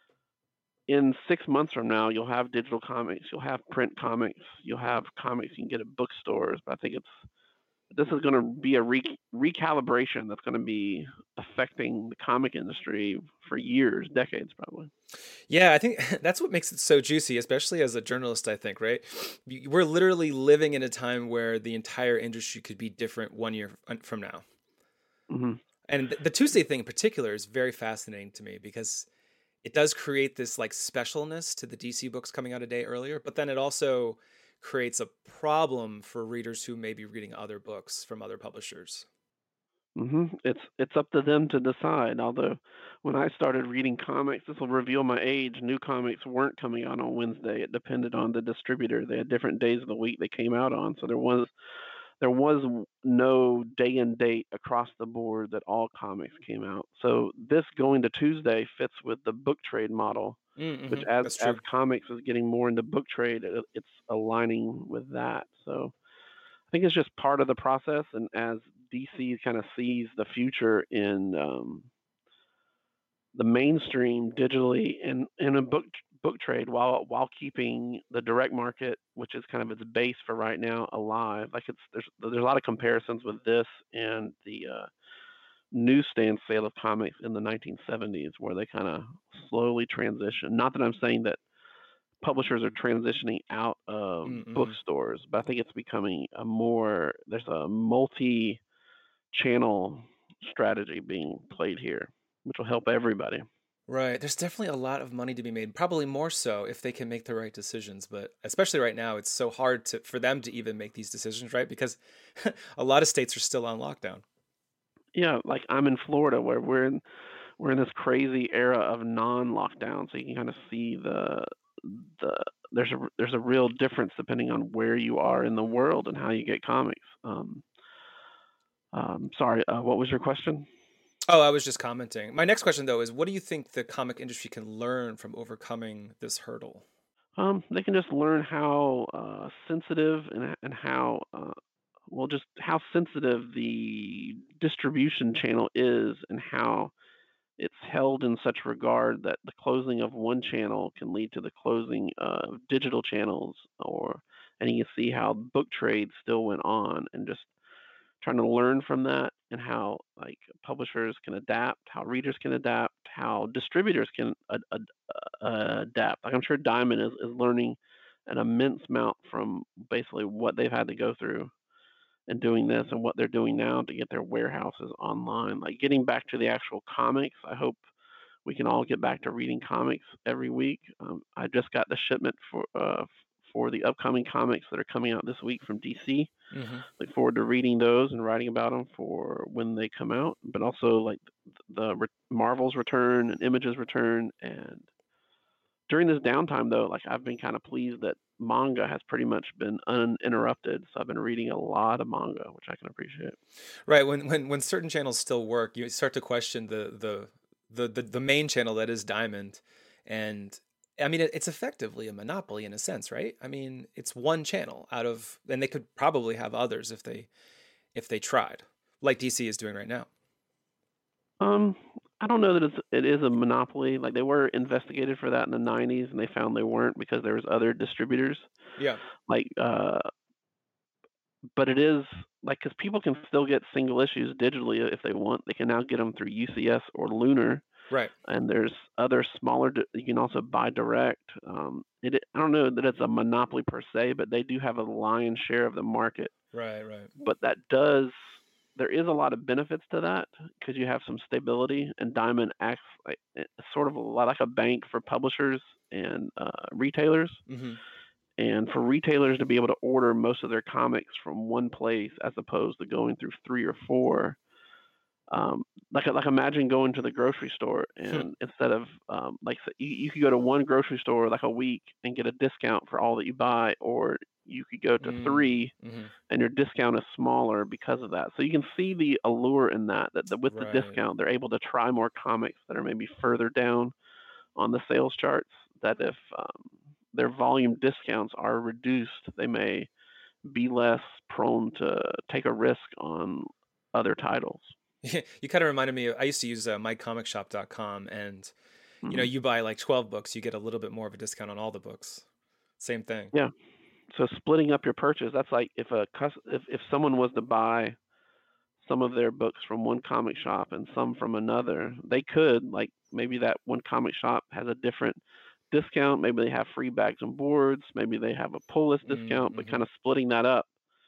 S3: in six months from now, you'll have digital comics, you'll have print comics, you'll have comics you can get at bookstores. But I think it's this is going to be a re- recalibration that's going to be affecting the comic industry for years, decades, probably.
S1: Yeah, I think that's what makes it so juicy, especially as a journalist, I think, right? You- We're literally living in a time where the entire industry could be different one year from now.
S3: Hmm.
S1: And th- the Tuesday thing in particular is very fascinating to me because it does create this like specialness to the D C books coming out a day earlier, but then it also creates a problem for readers who may be reading other books from other publishers.
S3: Hmm. It's it's up to them to decide. Although, when I started reading comics, this will reveal my age. New comics weren't coming out on Wednesday. It depended on the distributor. They had different days of the week they came out on. So there was there was no day and date across the board that all comics came out. So this going to Tuesday fits with the book trade model, which
S1: Mm-hmm.
S3: as
S1: That's
S3: as
S1: true.
S3: comics is getting more into book trade, it, it's aligning with that. So I think it's just part of the process. And as D C kind of sees the future in um, the mainstream digitally and in a book book trade while while keeping the direct market, which is kind of its base for right now, alive. Like it's there's there's a lot of comparisons with this and the uh, newsstand sale of comics in the nineteen seventies, where they kind of slowly transition. Not that I'm saying that publishers are transitioning out of
S1: Mm-hmm.
S3: bookstores, but I think it's becoming a more there's a multi-channel strategy being played here, which will help everybody.
S1: Right. There's definitely a lot of money to be made, probably more so if they can make the right decisions. But especially right now, it's so hard to for them to even make these decisions, right? Because a lot of states are still on lockdown.
S3: Yeah, like I'm in Florida where we're in we're in this crazy era of non-lockdown, so you can kind of see the the there's a there's a real difference depending on where you are in the world and how you get comics. Um, um, sorry, uh, what was your question?
S1: Oh, I was just commenting. My next question, though, is what do you think the comic industry can learn from overcoming this hurdle?
S3: Um, they can just learn how uh, sensitive and and how uh, well just how sensitive the distribution channel is and how it's held in such regard that the closing of one channel can lead to the closing of digital channels or and you can see how book trade still went on and just trying to learn from that and how like publishers can adapt, how readers can adapt, how distributors can ad- ad- uh, adapt. Like I'm sure Diamond is, is learning an immense amount from basically what they've had to go through and doing this and what they're doing now to get their warehouses online. Like getting back to the actual comics, I hope we can all get back to reading comics every week. Um, I just got the shipment for uh, for the upcoming comics that are coming out this week from D C.
S1: hmm
S3: Look forward to reading those and writing about them for when they come out. But also like the re- Marvel's return and Image's return. And during this downtime, though, like I've been kind of pleased that manga has pretty much been uninterrupted. So I've been reading a lot of manga, which I can appreciate.
S1: Right. When when when certain channels still work, you start to question the the the the, the main channel that is Diamond, and I mean it, it's effectively a monopoly in a sense, right? I mean it's one channel out of, and they could probably have others if they if they tried, like D C is doing right now.
S3: Um, I don't know that it's it is a monopoly. Like they were investigated for that in the nineties, and they found they weren't because there was other distributors.
S1: Yeah.
S3: Like, uh, but it is like because people can still get single issues digitally if they want. They can now get them through U C S or Lunar,
S1: Right.
S3: and there's other smaller. di- You can also buy direct. Um, it I don't know that it's a monopoly per se, but they do have a lion's share of the market.
S1: Right. Right.
S3: But that does there is a lot of benefits to that because you have some stability, and Diamond acts like eh, sort of a lot like a bank for publishers and uh, retailers.
S1: hmm
S3: And for retailers to be able to order most of their comics from one place as opposed to going through three or four, um, like like imagine going to the grocery store and instead of um, like so you, you could go to one grocery store like a week and get a discount for all that you buy, or you could go to three
S1: Mm-hmm.
S3: and your discount is smaller because of that. So you can see the allure in that, that the, with the
S1: Right.
S3: discount, they're able to try more comics that are maybe further down on the sales charts. That if um, their volume discounts are reduced, they may be less prone to take a risk on other titles.
S1: You kind of reminded me of, I used to use uh, my comic shop dot com, and you know,
S3: Mhm.
S1: you buy like twelve books, you get a little bit more of a discount on all the books. Same thing.
S3: Yeah. So splitting up your purchase, that's like if a cus- if if someone was to buy some of their books from one comic shop and some from another, they could like maybe that one comic shop has a different discount. Maybe they have free bags and boards. Maybe they have a pull list discount. But
S1: Mm-hmm.
S3: kind of splitting that up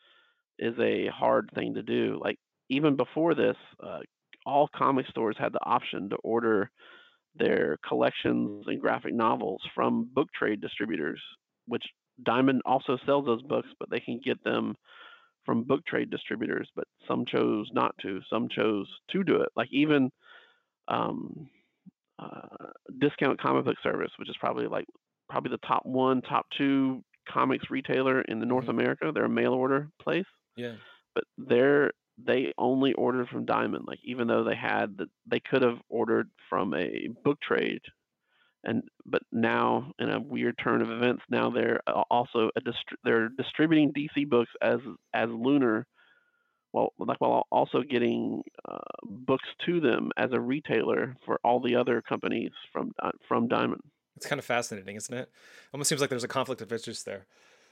S3: is a hard thing to do. Like even before this, uh, all comic stores had the option to order their collections and graphic novels from book trade distributors, which Diamond also sells those books, but they can get them from book trade distributors. But some chose not to. Some chose to do it. Like even um, uh, Discount Comic Book Service, which is probably like probably the top one, top two comics retailer in the North
S1: Mm-hmm.
S3: America. They're a mail order place,
S1: Yeah.
S3: but they're they only ordered from Diamond. Like even though they had the, they could have ordered from a book trade, and but now in a weird turn of events, now they're a- also a distri- they're distributing D C books as as Lunar, while like while also getting uh, books to them as a retailer for all the other companies from Di- from Diamond.
S1: It's kind of fascinating, isn't it? Almost seems like there's a conflict of interest there.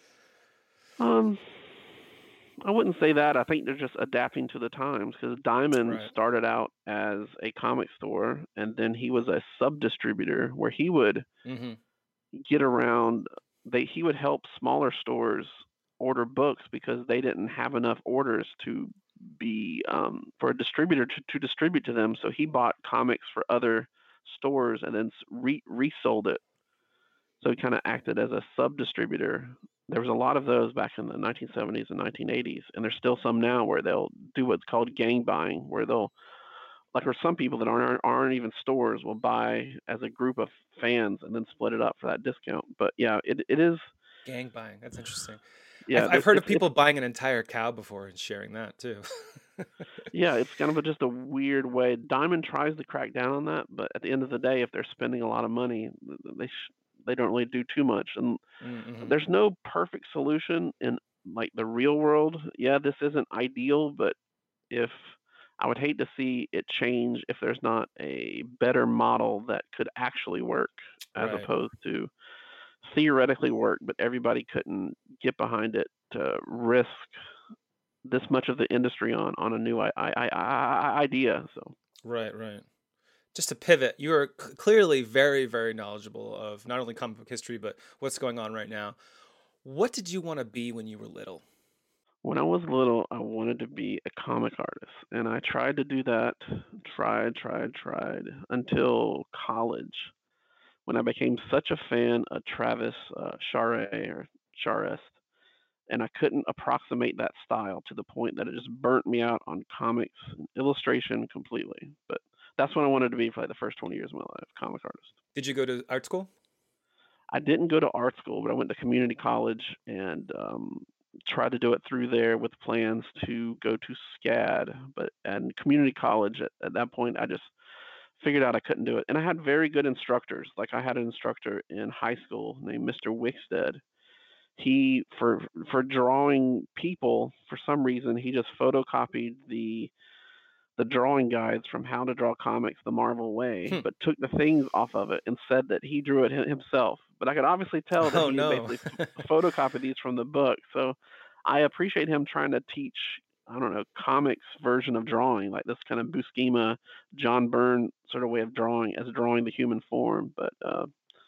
S3: Um, I wouldn't say that. I think they're just adapting to the times because Diamond
S1: Right.
S3: started out as a comic store, and then he was a sub distributor where he would
S1: Mm-hmm.
S3: get around. They he would help smaller stores order books because they didn't have enough orders to be um, for a distributor to, to distribute to them. So he bought comics for other stores and then s- re- resold it. So he kind of acted as a sub distributor. There was a lot of those back in the nineteen seventies and nineteen eighties, and there's still some now where they'll do what's called gang buying, where they'll like for some people that aren't aren't even stores will buy as a group of fans and then split it up for that discount. But yeah, it it is
S1: Gang buying. That's interesting. I've
S3: yeah,
S1: I've
S3: there's
S1: heard of
S3: it's it's
S1: people buying an entire cow before and sharing that too.
S3: yeah, it's kind of a, just a weird way. Diamond tries to crack down on that, but at the end of the day, if they're spending a lot of money, th- they sh- they don't really do too much. And
S1: Mm-hmm.
S3: there's no perfect solution in like the real world. Yeah, this isn't ideal, but if I would hate to see it change if there's not a better model that could actually work as
S1: Right.
S3: opposed to theoretically work, but everybody couldn't get behind it to risk this much of the industry on on a new I, I, I, I- idea. So
S1: Right. Right. Just to pivot, you are c- clearly very, very knowledgeable of not only comic book history but what's going on right now. What did you want to be when you were little?
S3: when I was little, I wanted to be a comic artist, and I tried to do that, tried, tried, tried until college when I became such a fan of Travis uh, Charest, or Charest, and I couldn't approximate that style to the point that it just burnt me out on comics and illustration completely. But that's what I wanted to be for like the first twenty years of my life, comic artist.
S1: Did you go to art school?
S3: I didn't go to art school, but I went to community college and um, tried to do it through there with plans to go to SCAD. But at community college, at, at that point, I just figured out I couldn't do it. And I had very good instructors. Like I had an instructor in high school named Mister Wickstead. He for for drawing people, for some reason, he just photocopied the the drawing guides from How to Draw Comics the Marvel Way,
S1: Hmm.
S3: but took the things off of it and said that he drew it hi- himself. But I could obviously tell that
S1: Oh
S3: he
S1: no.
S3: basically f- photocopied these from the book. So I appreciate him trying to teach, I don't know, comics version of drawing, like this kind of Buscema, John Byrne sort of way of drawing, as drawing the human form. But uh,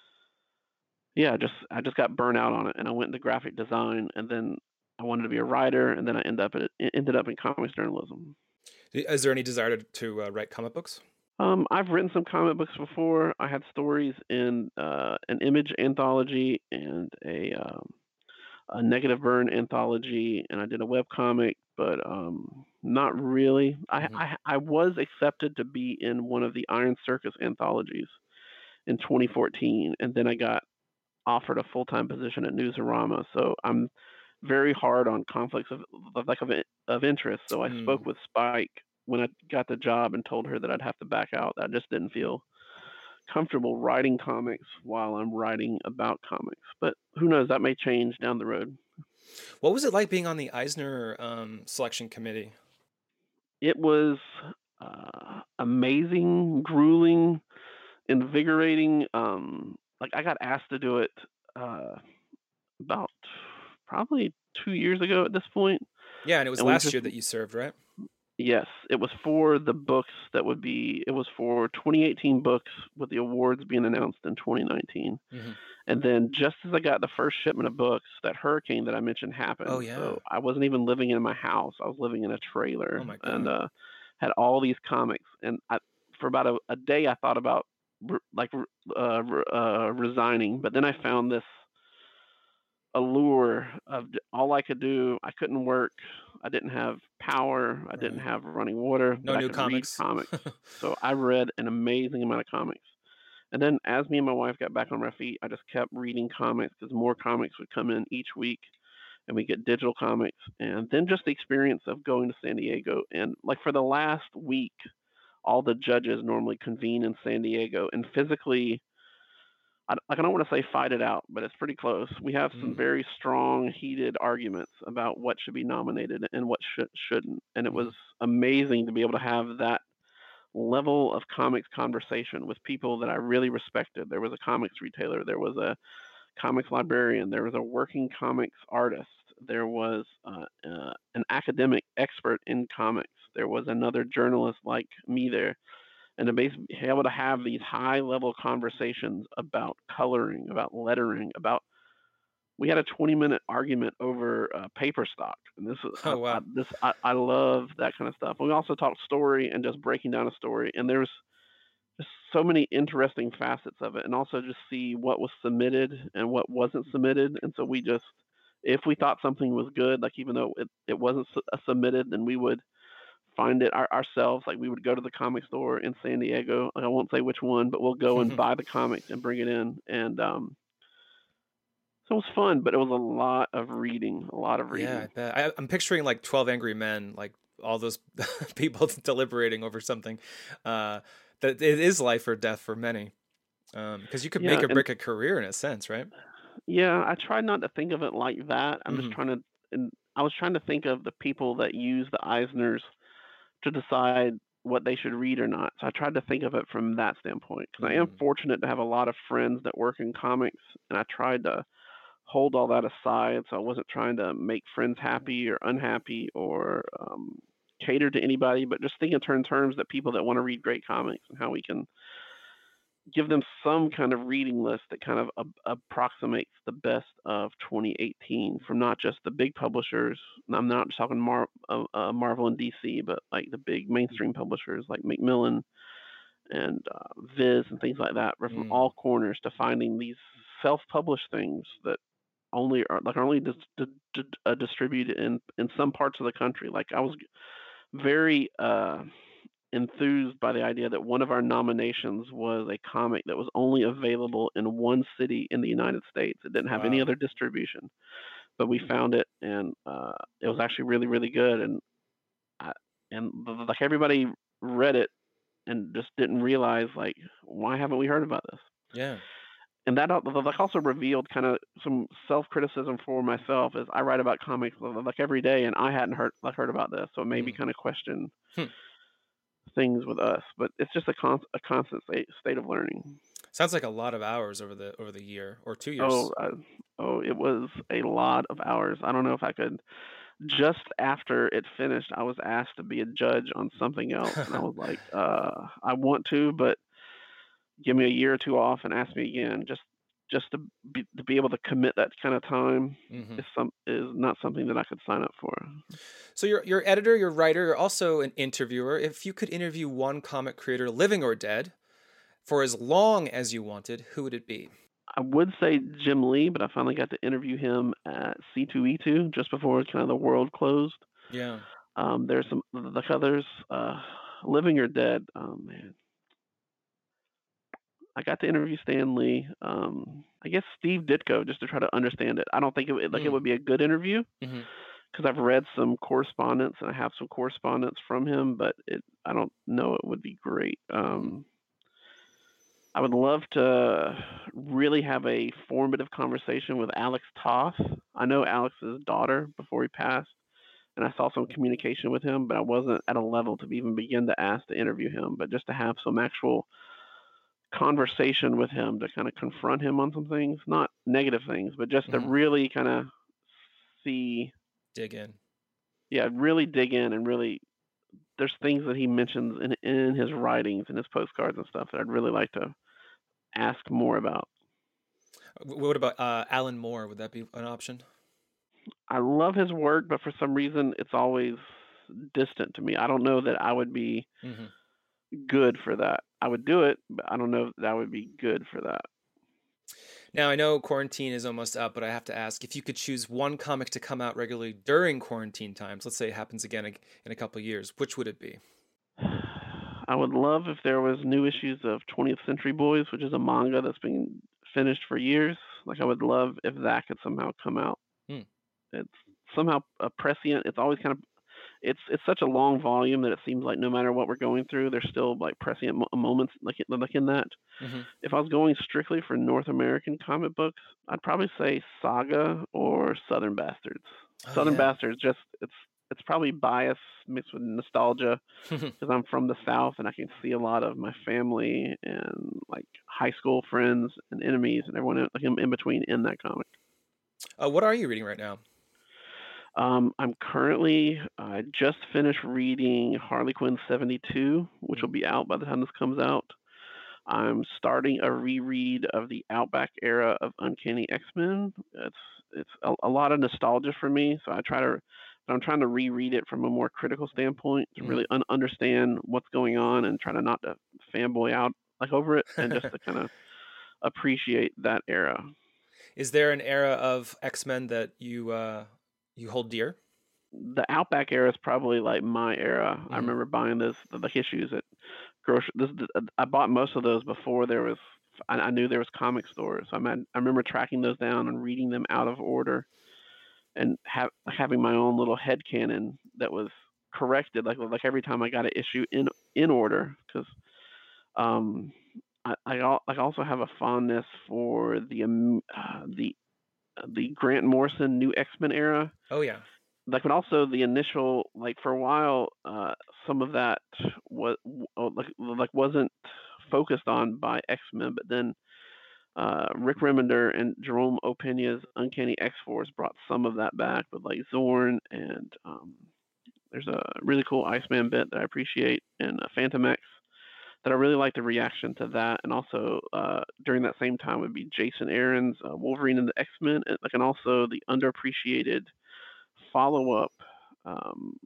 S3: yeah, I just I just got burnt out on it, and I went into graphic design, and then I wanted to be a writer, and then I ended up at, ended up in comics journalism.
S1: Is there any desire to, to uh, write comic books?
S3: Um, I've written some comic books before. I had stories in uh, an Image anthology and a um, a Negative Burn anthology, and I did a web comic, but um, not really. I,
S1: Mhm.
S3: I I was accepted to be in one of the Iron Circus anthologies in twenty fourteen, and then I got offered a full time position at Newsarama. So I'm very hard on conflicts of of like of, of interest. So I spoke
S1: Mm.
S3: with Spike when I got the job and told her that I'd have to back out. I just didn't feel comfortable writing comics while I'm writing about comics. But who knows? That may change down the road.
S1: What was it like being on the Eisner um, selection committee?
S3: It was uh, amazing, grueling, invigorating. Um, like I got asked to do it uh, about probably two years ago at this point.
S1: Yeah, and it was
S3: And we
S1: last
S3: just
S1: year that you served, right?
S3: Yes, it was for the books that would be. It was for twenty eighteen books, with the awards being announced in twenty nineteen.
S1: hmm
S3: And then just as I got the first shipment of books, that hurricane that I mentioned happened.
S1: Oh yeah.
S3: So I wasn't even living in my house. I was living in a trailer,
S1: Oh my
S3: and
S1: God.
S3: uh, had all these comics. And I, for about a, a day, I thought about re- like re- uh, re- uh, resigning. But then I found this allure of j- all I could do. I couldn't work. I didn't have power. I didn't
S1: Right.
S3: have running water,
S1: No
S3: but I
S1: new
S3: could read
S1: comics.
S3: comics. So I read an amazing amount of comics. And then as me and my wife got back on our feet, I just kept reading comics because more comics would come in each week, and we get digital comics. And then just the experience of going to San Diego. And like for the last week, all the judges normally convene in San Diego and physically, I, like I don't want to say fight it out, but it's pretty close. We have some
S1: Mm.
S3: very strong, heated arguments about what should be nominated and what should, shouldn't. And it
S1: Mhm.
S3: was amazing to be able to have that level of comics conversation with people that I really respected. There was a comics retailer, there was a comics librarian, there was a working comics artist, there was uh, uh, an academic expert in comics, there was another journalist like me there. And to be able to have these high level conversations about coloring, about lettering, about we had a twenty minute argument over uh, paper stock, and this is I,
S1: Oh
S3: I,
S1: wow.
S3: this I, I love that kind of stuff. And we also talked story and just breaking down a story, and there's just so many interesting facets of it, and also just see what was submitted and what wasn't submitted. And so we just, if we thought something was good, like even though it, it wasn't su- uh, submitted, then we would find it our, ourselves. Like we would go to the comic store in San Diego. I won't say which one, but we'll go and buy the comics and bring it in. And um, so it was fun, but it was a lot of reading, a lot of
S1: Yeah, I
S3: reading.
S1: bet. I, I'm picturing like twelve Angry Men, like all those people deliberating over something. Uh, that it is life or death for many. Um, because you could make
S3: Yeah,
S1: or
S3: and
S1: break a career in a sense, right?
S3: yeah, I tried not to think of it like that. I'm just
S1: hmm
S3: trying to, and I was trying to think of the people that use the Eisners to decide what they should read or not. So I tried to think of it from that standpoint because I am
S1: Mm.
S3: fortunate to have a lot of friends that work in comics, and I tried to hold all that aside. So I wasn't trying to make friends happy or unhappy or um, cater to anybody, but just think in turn terms that people that want to read great comics and how we can give them some kind of reading list that kind of a- approximates the best of twenty eighteen from not just the big publishers. And I'm not just talking Mar- uh, uh, Marvel and D C, but like the big mainstream publishers like Macmillan and uh, Viz and things like that. We're from
S1: Mm.
S3: all corners to finding these self-published things that only are like are only dis- di- di- uh, distributed in in some parts of the country. Like I was very uh, enthused by the idea that one of our nominations was a comic that was only available in one city in the United States. It didn't have any
S1: Wow.
S3: other distribution, but we found it, and uh, it was actually really, really good. And I, and like everybody read it and just didn't realize like why haven't we heard about this?
S1: Yeah.
S3: And that al- like also revealed kind of some self criticism for myself as I write about comics like every day, and I hadn't heard like heard about this, so it made me
S1: Mm.
S3: kind of question
S1: Hmm.
S3: things with us. But it's just a con- a constant state state of learning.
S1: Sounds like a lot of hours over the over the year or two
S3: Oh,
S1: years.
S3: I, oh, it was a lot of hours. I don't know if I could. Just after it finished, I was asked to be a judge on something else, and I was like, uh, I want to, but give me a year or two off and ask me again. Just just to be to be able to commit that kind of time
S1: hmm
S3: is some is not something that I could sign up for.
S1: So you're you're editor, you're writer, you're also an interviewer. If you could interview one comic creator, living or dead, for as long as you wanted, who would it be?
S3: I would say Jim Lee, but I finally got to interview him at C two E two just before kind of the world closed.
S1: Yeah.
S3: Um, there's some like others, uh, living or dead. Oh man, I got to interview Stan Lee. Um, I guess Steve Ditko just to try to understand it. I don't think it would- like it
S1: Mm.
S3: would be a good interview
S1: hmm
S3: because I've read some correspondence and I have some correspondence from him, but it I don't know it would be great. Um, I would love to really have a formative conversation with Alex Toth. I know Alex's daughter before he passed, and I saw some communication with him, but I wasn't at a level to even begin to ask to interview him. But just to have some actual conversation with him to kind of confront him on some things, not negative things, but just to
S1: Mhm.
S3: really kind of see,
S1: Dig in.
S3: yeah, really dig in and really. There's things that he mentions in in his writings and his postcards and stuff that I'd really like to ask more about.
S1: Wh- What about uh, Alan Moore? Would that be an option?
S3: I love his work, but for some reason it's always distant to me. I don't know that I would be
S1: hmm
S3: good for that. I would do it, but I don't know if that would be good for that.
S1: Now, I know quarantine is almost up, but I have to ask if you could choose one comic to come out regularly during quarantine times, let's say it happens again ag- in a couple of years, which would it be?
S3: I would love if there was new issues of twentieth Century Boys, which is a manga that's been finished for years. Like I would love if that could somehow come out.
S1: Hmm.
S3: It's somehow uh, prescient. It's always kind of it's it's such a long volume that it seems like no matter what we're going through, there's still like prescient mo- moments like like in that.
S1: hmm
S3: If I was going strictly for North American comic books, I'd probably say Saga or Southern Bastards.
S1: Oh,
S3: Southern
S1: yeah.
S3: Bastards, just it's it's probably bias mixed with nostalgia because I'm from the South and I can see a lot of my family and like high school friends and enemies and everyone in, like, in in between in that comic.
S1: uh, what are you reading right now?
S3: Um, I'm currently I just finished reading Harley Quinn seventy-two, which will be out by the time this comes out. I'm starting a reread of the Outback era of Uncanny X-Men. It's it's a, a lot of nostalgia for me, so I try to, but I'm trying to reread it from a more critical standpoint to
S1: Mhm.
S3: really un- understand what's going on and try to not to fanboy out like over it and just to kind of appreciate that era.
S1: Is there an era of X-Men that you uh, you hold dear?
S3: The Outback era is probably like my era. I
S1: Mhm.
S3: remember buying this the, the issues at grocery. This I bought most of those before there was. I, I knew there was comic stores. So I mean, I remember tracking those down and reading them out of order, and have having my own little headcanon that was corrected. Like like every time I got an issue in in order, because um, I I, al- I also have a fondness for the um, uh, the the Grant Morrison New X-Men era.
S1: Oh yeah.
S3: Like, but also the initial, like for a while, uh, some of that was like like wasn't focused on by X-Men, but then uh, Rick Remender and Jerome Opeña's Uncanny X-Force brought some of that back with like Zorn, and um, there's a really cool Iceman bit that I appreciate in uh, Phantom X that I really like the reaction to that, and also uh, during that same time would be Jason Aaron's uh, Wolverine and the X-Men, and, like, and also the underappreciated follow-up um,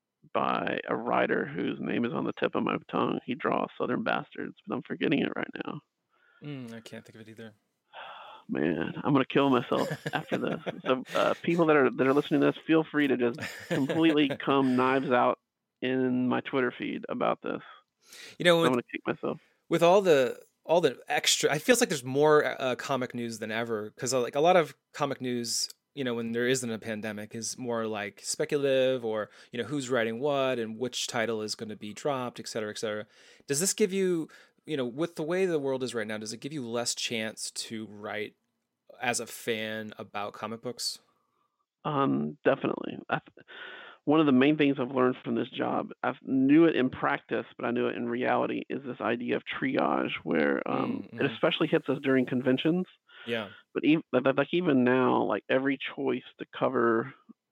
S3: by a writer whose name is on the tip of my tongue. He draws Southern Bastards, but I'm forgetting it right now.
S1: Mm, I can't think of it either.
S3: man, I'm gonna kill myself after this. So uh, people that are that are listening to this, feel free to just completely come knives out in my Twitter feed about this.
S1: You know,
S3: I'm
S1: with,
S3: gonna kick myself.
S1: with all the all the extra, it feels like there's more uh, comic news than ever because like a lot of comic news, you know, when there isn't a pandemic, is more like speculative or you know who's writing what and which title is going to be dropped, et cetera, et cetera. Does this give you, you know, with the way the world is right now, does it give you less chance to write as a fan about comic books?
S3: Um, definitely. I, one of the main things I've learned from this job, I knew it in practice, but I knew it in reality, is this idea of triage, where um,
S1: Mm,
S3: it
S1: mhm.
S3: especially hits us during conventions.
S1: Yeah,
S3: But even like even now, like every choice to cover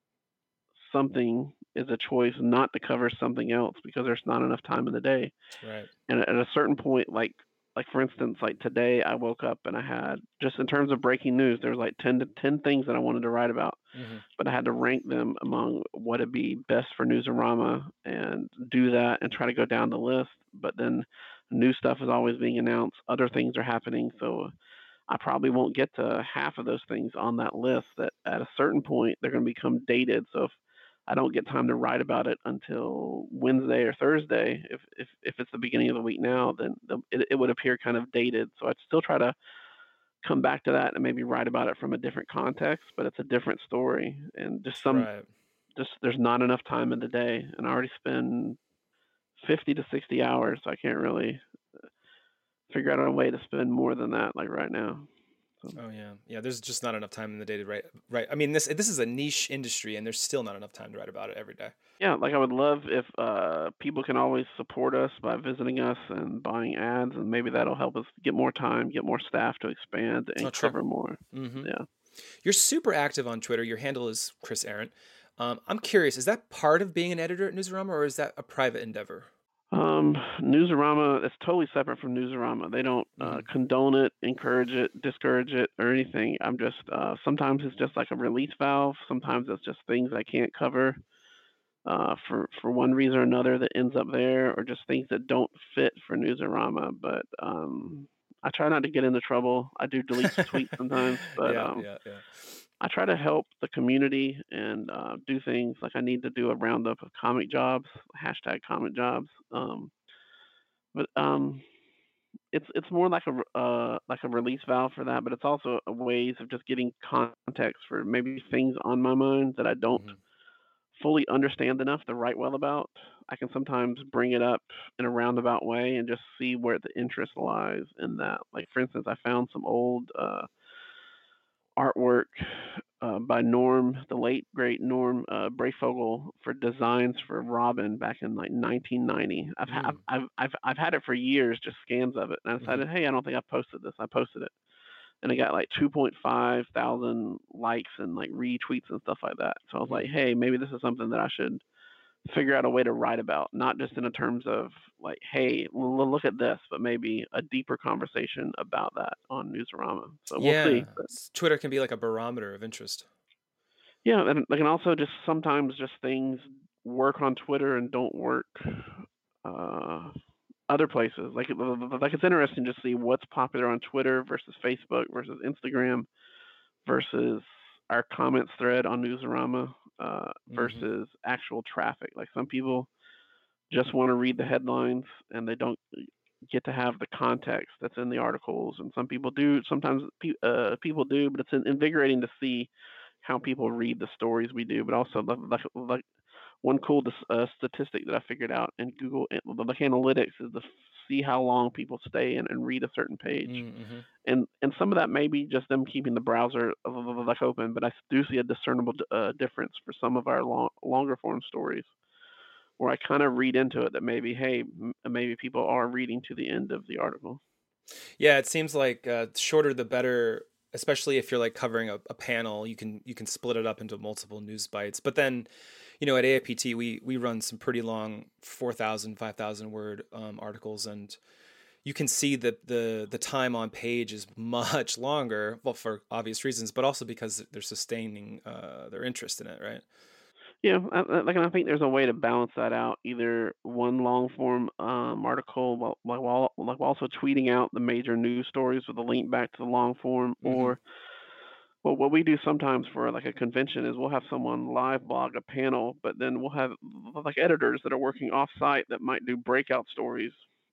S3: something is a choice not to cover something else because there's not enough time in the day.
S1: right.
S3: And at a certain point, like like for instance, like today I woke up and I had, just in terms of breaking news, there was like ten to ten things that I wanted to write about,
S1: Hmm.
S3: but I had to rank them among what would be best for Newsarama and do that and try to go down the list. But then new stuff is always being announced, other things are happening, so I probably won't get to half of those things on that list. That at a certain point they're going to become dated. So if I don't get time to write about it until Wednesday or Thursday, if if, if it's the beginning of the week now, then the, it, it would appear kind of dated. So I'd still try to come back to that and maybe write about it from a different context, but it's a different story. And just some
S1: Right.
S3: just there's not enough time in the day, and I already spend fifty to sixty hours, so I can't really figure out a way to spend more than that like right now. So.
S1: Oh yeah, yeah. There's just not enough time in the day to write. Right. I mean, this this is a niche industry, and there's still not enough time to write about it every day.
S3: Yeah, like I would love if uh, people can always support us by visiting us and buying ads, and maybe that'll help us get more time, get more staff to expand
S1: Oh,
S3: and
S1: true.
S3: cover more.
S1: Hmm.
S3: Yeah.
S1: You're super active on Twitter. Your handle is Chris Arendt. Um, I'm curious, is that part of being an editor at Newsarama, or is that a private endeavor?
S3: Um, Newsarama is totally separate from Newsarama. They don't uh,
S1: Hmm.
S3: condone it, encourage it, discourage it, or anything. I'm just uh, sometimes it's just like a release valve. Sometimes it's just things I can't cover uh, for for one reason or another that ends up there, or just things that don't fit for Newsarama. But um, I try not to get into trouble. I do delete tweets sometimes, but
S1: Yeah,
S3: um,
S1: yeah, yeah.
S3: I try to help the community and uh, do things like I need to do a roundup of comic jobs, hashtag comic jobs. Um, but um, it's it's more like a uh, like a release valve for that, but it's also a ways of just getting context for maybe things on my mind that I don't
S1: Hmm.
S3: fully understand enough to write well about. I can sometimes bring it up in a roundabout way and just see where the interest lies in that. Like for instance, I found some old uh, artwork uh, by Norm, the late great Norm uh, Brayfogle, for designs for Robin back in like nineteen ninety. I've, ha-
S1: Mm.
S3: I've I've I've had it for years, just scans of it, and I
S1: Hmm.
S3: decided, hey, I don't think I posted this. I posted it, and it got like two point five thousand likes and like retweets and stuff like that. So I was like,
S1: Mm.
S3: hey, maybe this is something that I should figure out a way to write about, not just in a terms of like, hey, l- look at this, but maybe a deeper conversation about that on Newsarama. So we'll see.
S1: Yeah, s- Twitter can be like a barometer of interest.
S3: Yeah, and they can also just sometimes just things work on Twitter and don't work uh, other places. Like it- like it's interesting to see what's popular on Twitter versus Facebook versus Instagram versus our comments thread on Newsarama uh,
S1: Hmm.
S3: versus actual traffic. Like some people just want to read the headlines and they don't get to have the context that's in the articles. And some people do. Sometimes pe- uh, people do, but it's invigorating to see how people read the stories we do. But also, like, like, like one cool uh, statistic that I figured out in Google like Analytics is to see how long people stay in and read a certain page.
S1: Hmm.
S3: And and some of that may be just them keeping the browser like open, but I do see a discernible uh, difference for some of our long, longer form stories where I kind of read into it that maybe, hey, m- maybe people are reading to the end of the article.
S1: Yeah, it seems like uh, shorter the better, especially if you're like covering a, a panel. You can you can split it up into multiple news bites. But then, you know, at A I P T, we we run some pretty long four thousand, five thousand word um, articles, and you can see that the the time on page is much longer. Well, for obvious reasons, but also because they're sustaining uh, their interest in it, right?
S3: Yeah, I, I- like, and I think there's a way to balance that out. Either one long form um, article, while, like while like while also tweeting out the major news stories with a link back to the long form,
S1: Mm-hmm.
S3: or well, what we do sometimes for like a convention is we'll have someone live blog a panel, but then we'll have like editors that are working off site that might do breakout stories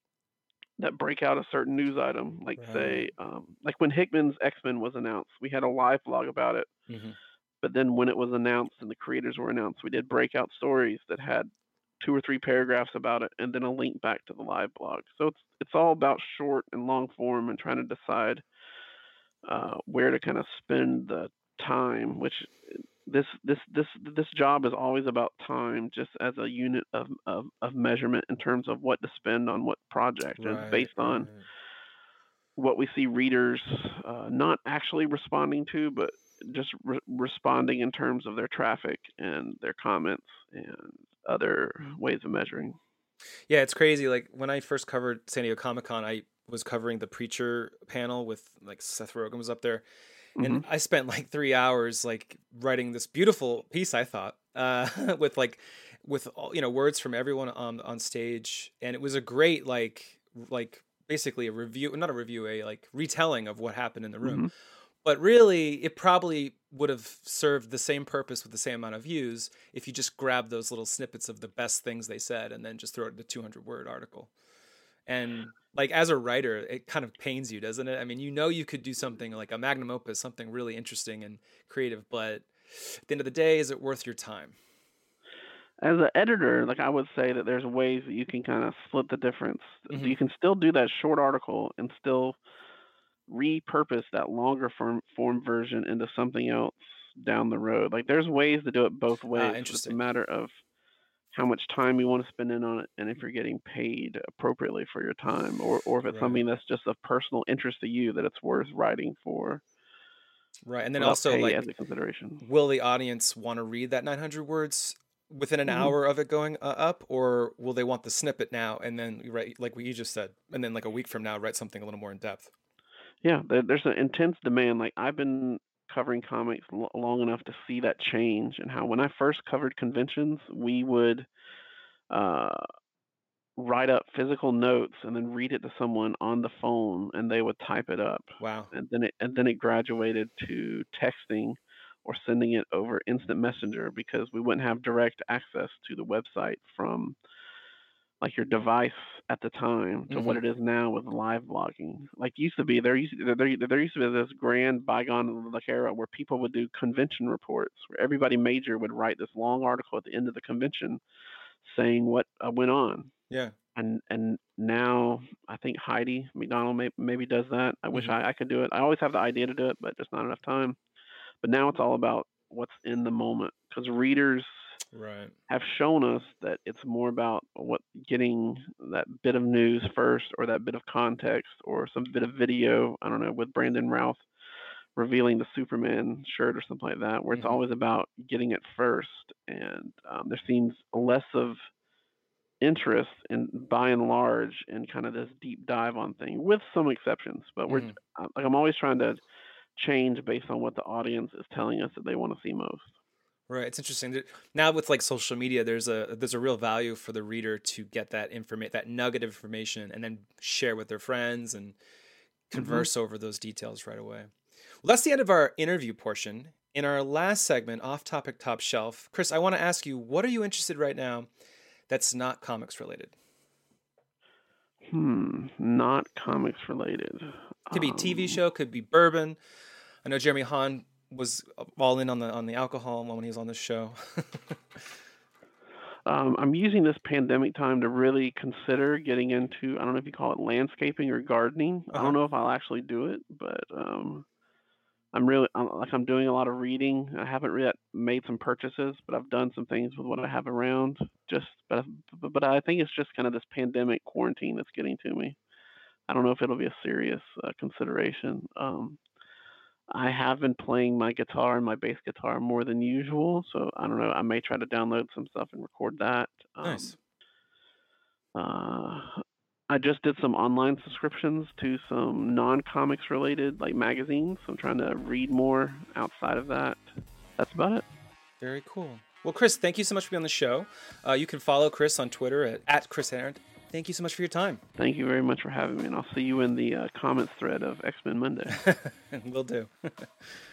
S3: that break out a certain news item. Like
S1: Right.
S3: say, um, like when Hickman's X Men was announced, we had a live blog about it.
S1: Mm-hmm.
S3: But then when it was announced and the creators were announced, we did breakout stories that had two or three paragraphs about it and then a link back to the live blog. So it's it's all about short and long form and trying to decide uh, where to kind of spend the time. Which this this this this job is always about time, just as a unit of of, of measurement in terms of what to spend on what project, and it's
S1: Right.
S3: based on
S1: Right.
S3: what we see readers uh, not actually responding to, but just re- responding in terms of their traffic and their comments and other ways of measuring.
S1: Yeah, it's crazy. Like when I first covered San Diego Comic Con, I was covering the Preacher panel with like Seth Rogen was up there, and
S3: Hmm.
S1: I spent like three hours like writing this beautiful piece. I thought uh, with like with all you know words from everyone on on stage, and it was a great like like basically a review, not a review, a like retelling of what happened in the room.
S3: Hmm.
S1: But really, it probably would have served the same purpose with the same amount of views if you just grab those little snippets of the best things they said and then just throw it in a two hundred word article. And like as a writer, it kind of pains you, doesn't it? I mean, you know, you could do something like a magnum opus, something really interesting and creative, but at the end of the day, is it worth your time?
S3: As an editor, like I would say that there's ways that you can kind of split the difference.
S1: Mm-hmm.
S3: You can still do that short article and still repurpose that longer form form version into something else down the road. Like there's ways to do it both
S1: Ah,
S3: ways, but it's a
S1: interesting.
S3: matter of how much time you want to spend in on it and if you're getting paid appropriately for your time, or, or if it's
S1: Right.
S3: something that's just of personal interest to you that it's worth writing for
S1: Right. And then
S3: without
S1: also
S3: pay as
S1: like,
S3: a consideration.
S1: will the audience want to read that nine hundred words within an
S3: Hmm.
S1: hour of it going uh, up, or will they want the snippet now and then write like what you just said, and then like a week from now write something a little more in depth?
S3: Yeah, there, there's an intense demand. Like I've been covering comics l- long enough to see that change, and how when I first covered conventions, we would uh, write up physical notes and then read it to someone on the phone, and they would type it up,
S1: Wow.
S3: and then it and then it graduated to texting or sending it over instant messenger because we wouldn't have direct access to the website from like your device at the time to what
S1: Mm-hmm.
S3: it is now with live blogging. Like used to be, there used to, there, there used to be this grand bygone like era where people would do convention reports, where everybody major would write this long article at the end of the convention saying what uh, went on.
S1: Yeah.
S3: And and now I think Heidi McDonald may, maybe does that. I wish
S1: Mm-hmm.
S3: I, I could do it. I always have the idea to do it, but just not enough time. But now it's all about what's in the moment because readers
S1: Right.
S3: have shown us that it's more about what getting that bit of news first or that bit of context or some bit of video. I don't know, with Brandon Routh revealing the Superman shirt or something like that, where it's
S1: Mm-hmm.
S3: always about getting it first. And um, there seems less of interest in, by and large, in kind of this deep dive on thing, with some exceptions. But we're
S1: Mm-hmm.
S3: uh, like I'm always trying to change based on what the audience is telling us that they want to see most.
S1: Right. It's interesting that now with like social media, there's a there's a real value for the reader to get that information, that nugget of information, and then share with their friends and
S3: Hmm.
S1: converse over those details right away. Well, that's the end of our interview portion. In our last segment, off topic, top shelf, Chris, I want to ask you, what are you interested right now that's not comics related?
S3: Hmm, not comics related.
S1: Could be a T V
S3: Um,
S1: show, could be bourbon. I know Jeremy Hahn was all in on the on the alcohol when he was on this show.
S3: um, I'm using this pandemic time to really consider getting into, I don't know if you call it landscaping or gardening. I
S1: Uh-huh.
S3: don't know if I'll actually do it, but um, I'm really, I'm, like, I'm doing a lot of reading. I haven't yet made some purchases, but I've done some things with what I have around. Just, but, but, but I think it's just kind of this pandemic quarantine that's getting to me. I don't know if it'll be a serious uh, consideration. Um, I have been playing my guitar and my bass guitar more than usual, so I don't know. I may try to download some stuff and record that. Um,
S1: Nice.
S3: uh, I just did some online subscriptions to some non-comics related like magazines. I'm trying to read more outside of that. That's about it.
S1: Very cool. Well, Chris, thank you so much for being on the show. Uh, you can follow Chris on Twitter at, at Chris Arendt. Thank you so much for your time.
S3: Thank you very much for having me, and I'll see you in the uh, comments thread of X-Men Monday.
S1: Will do.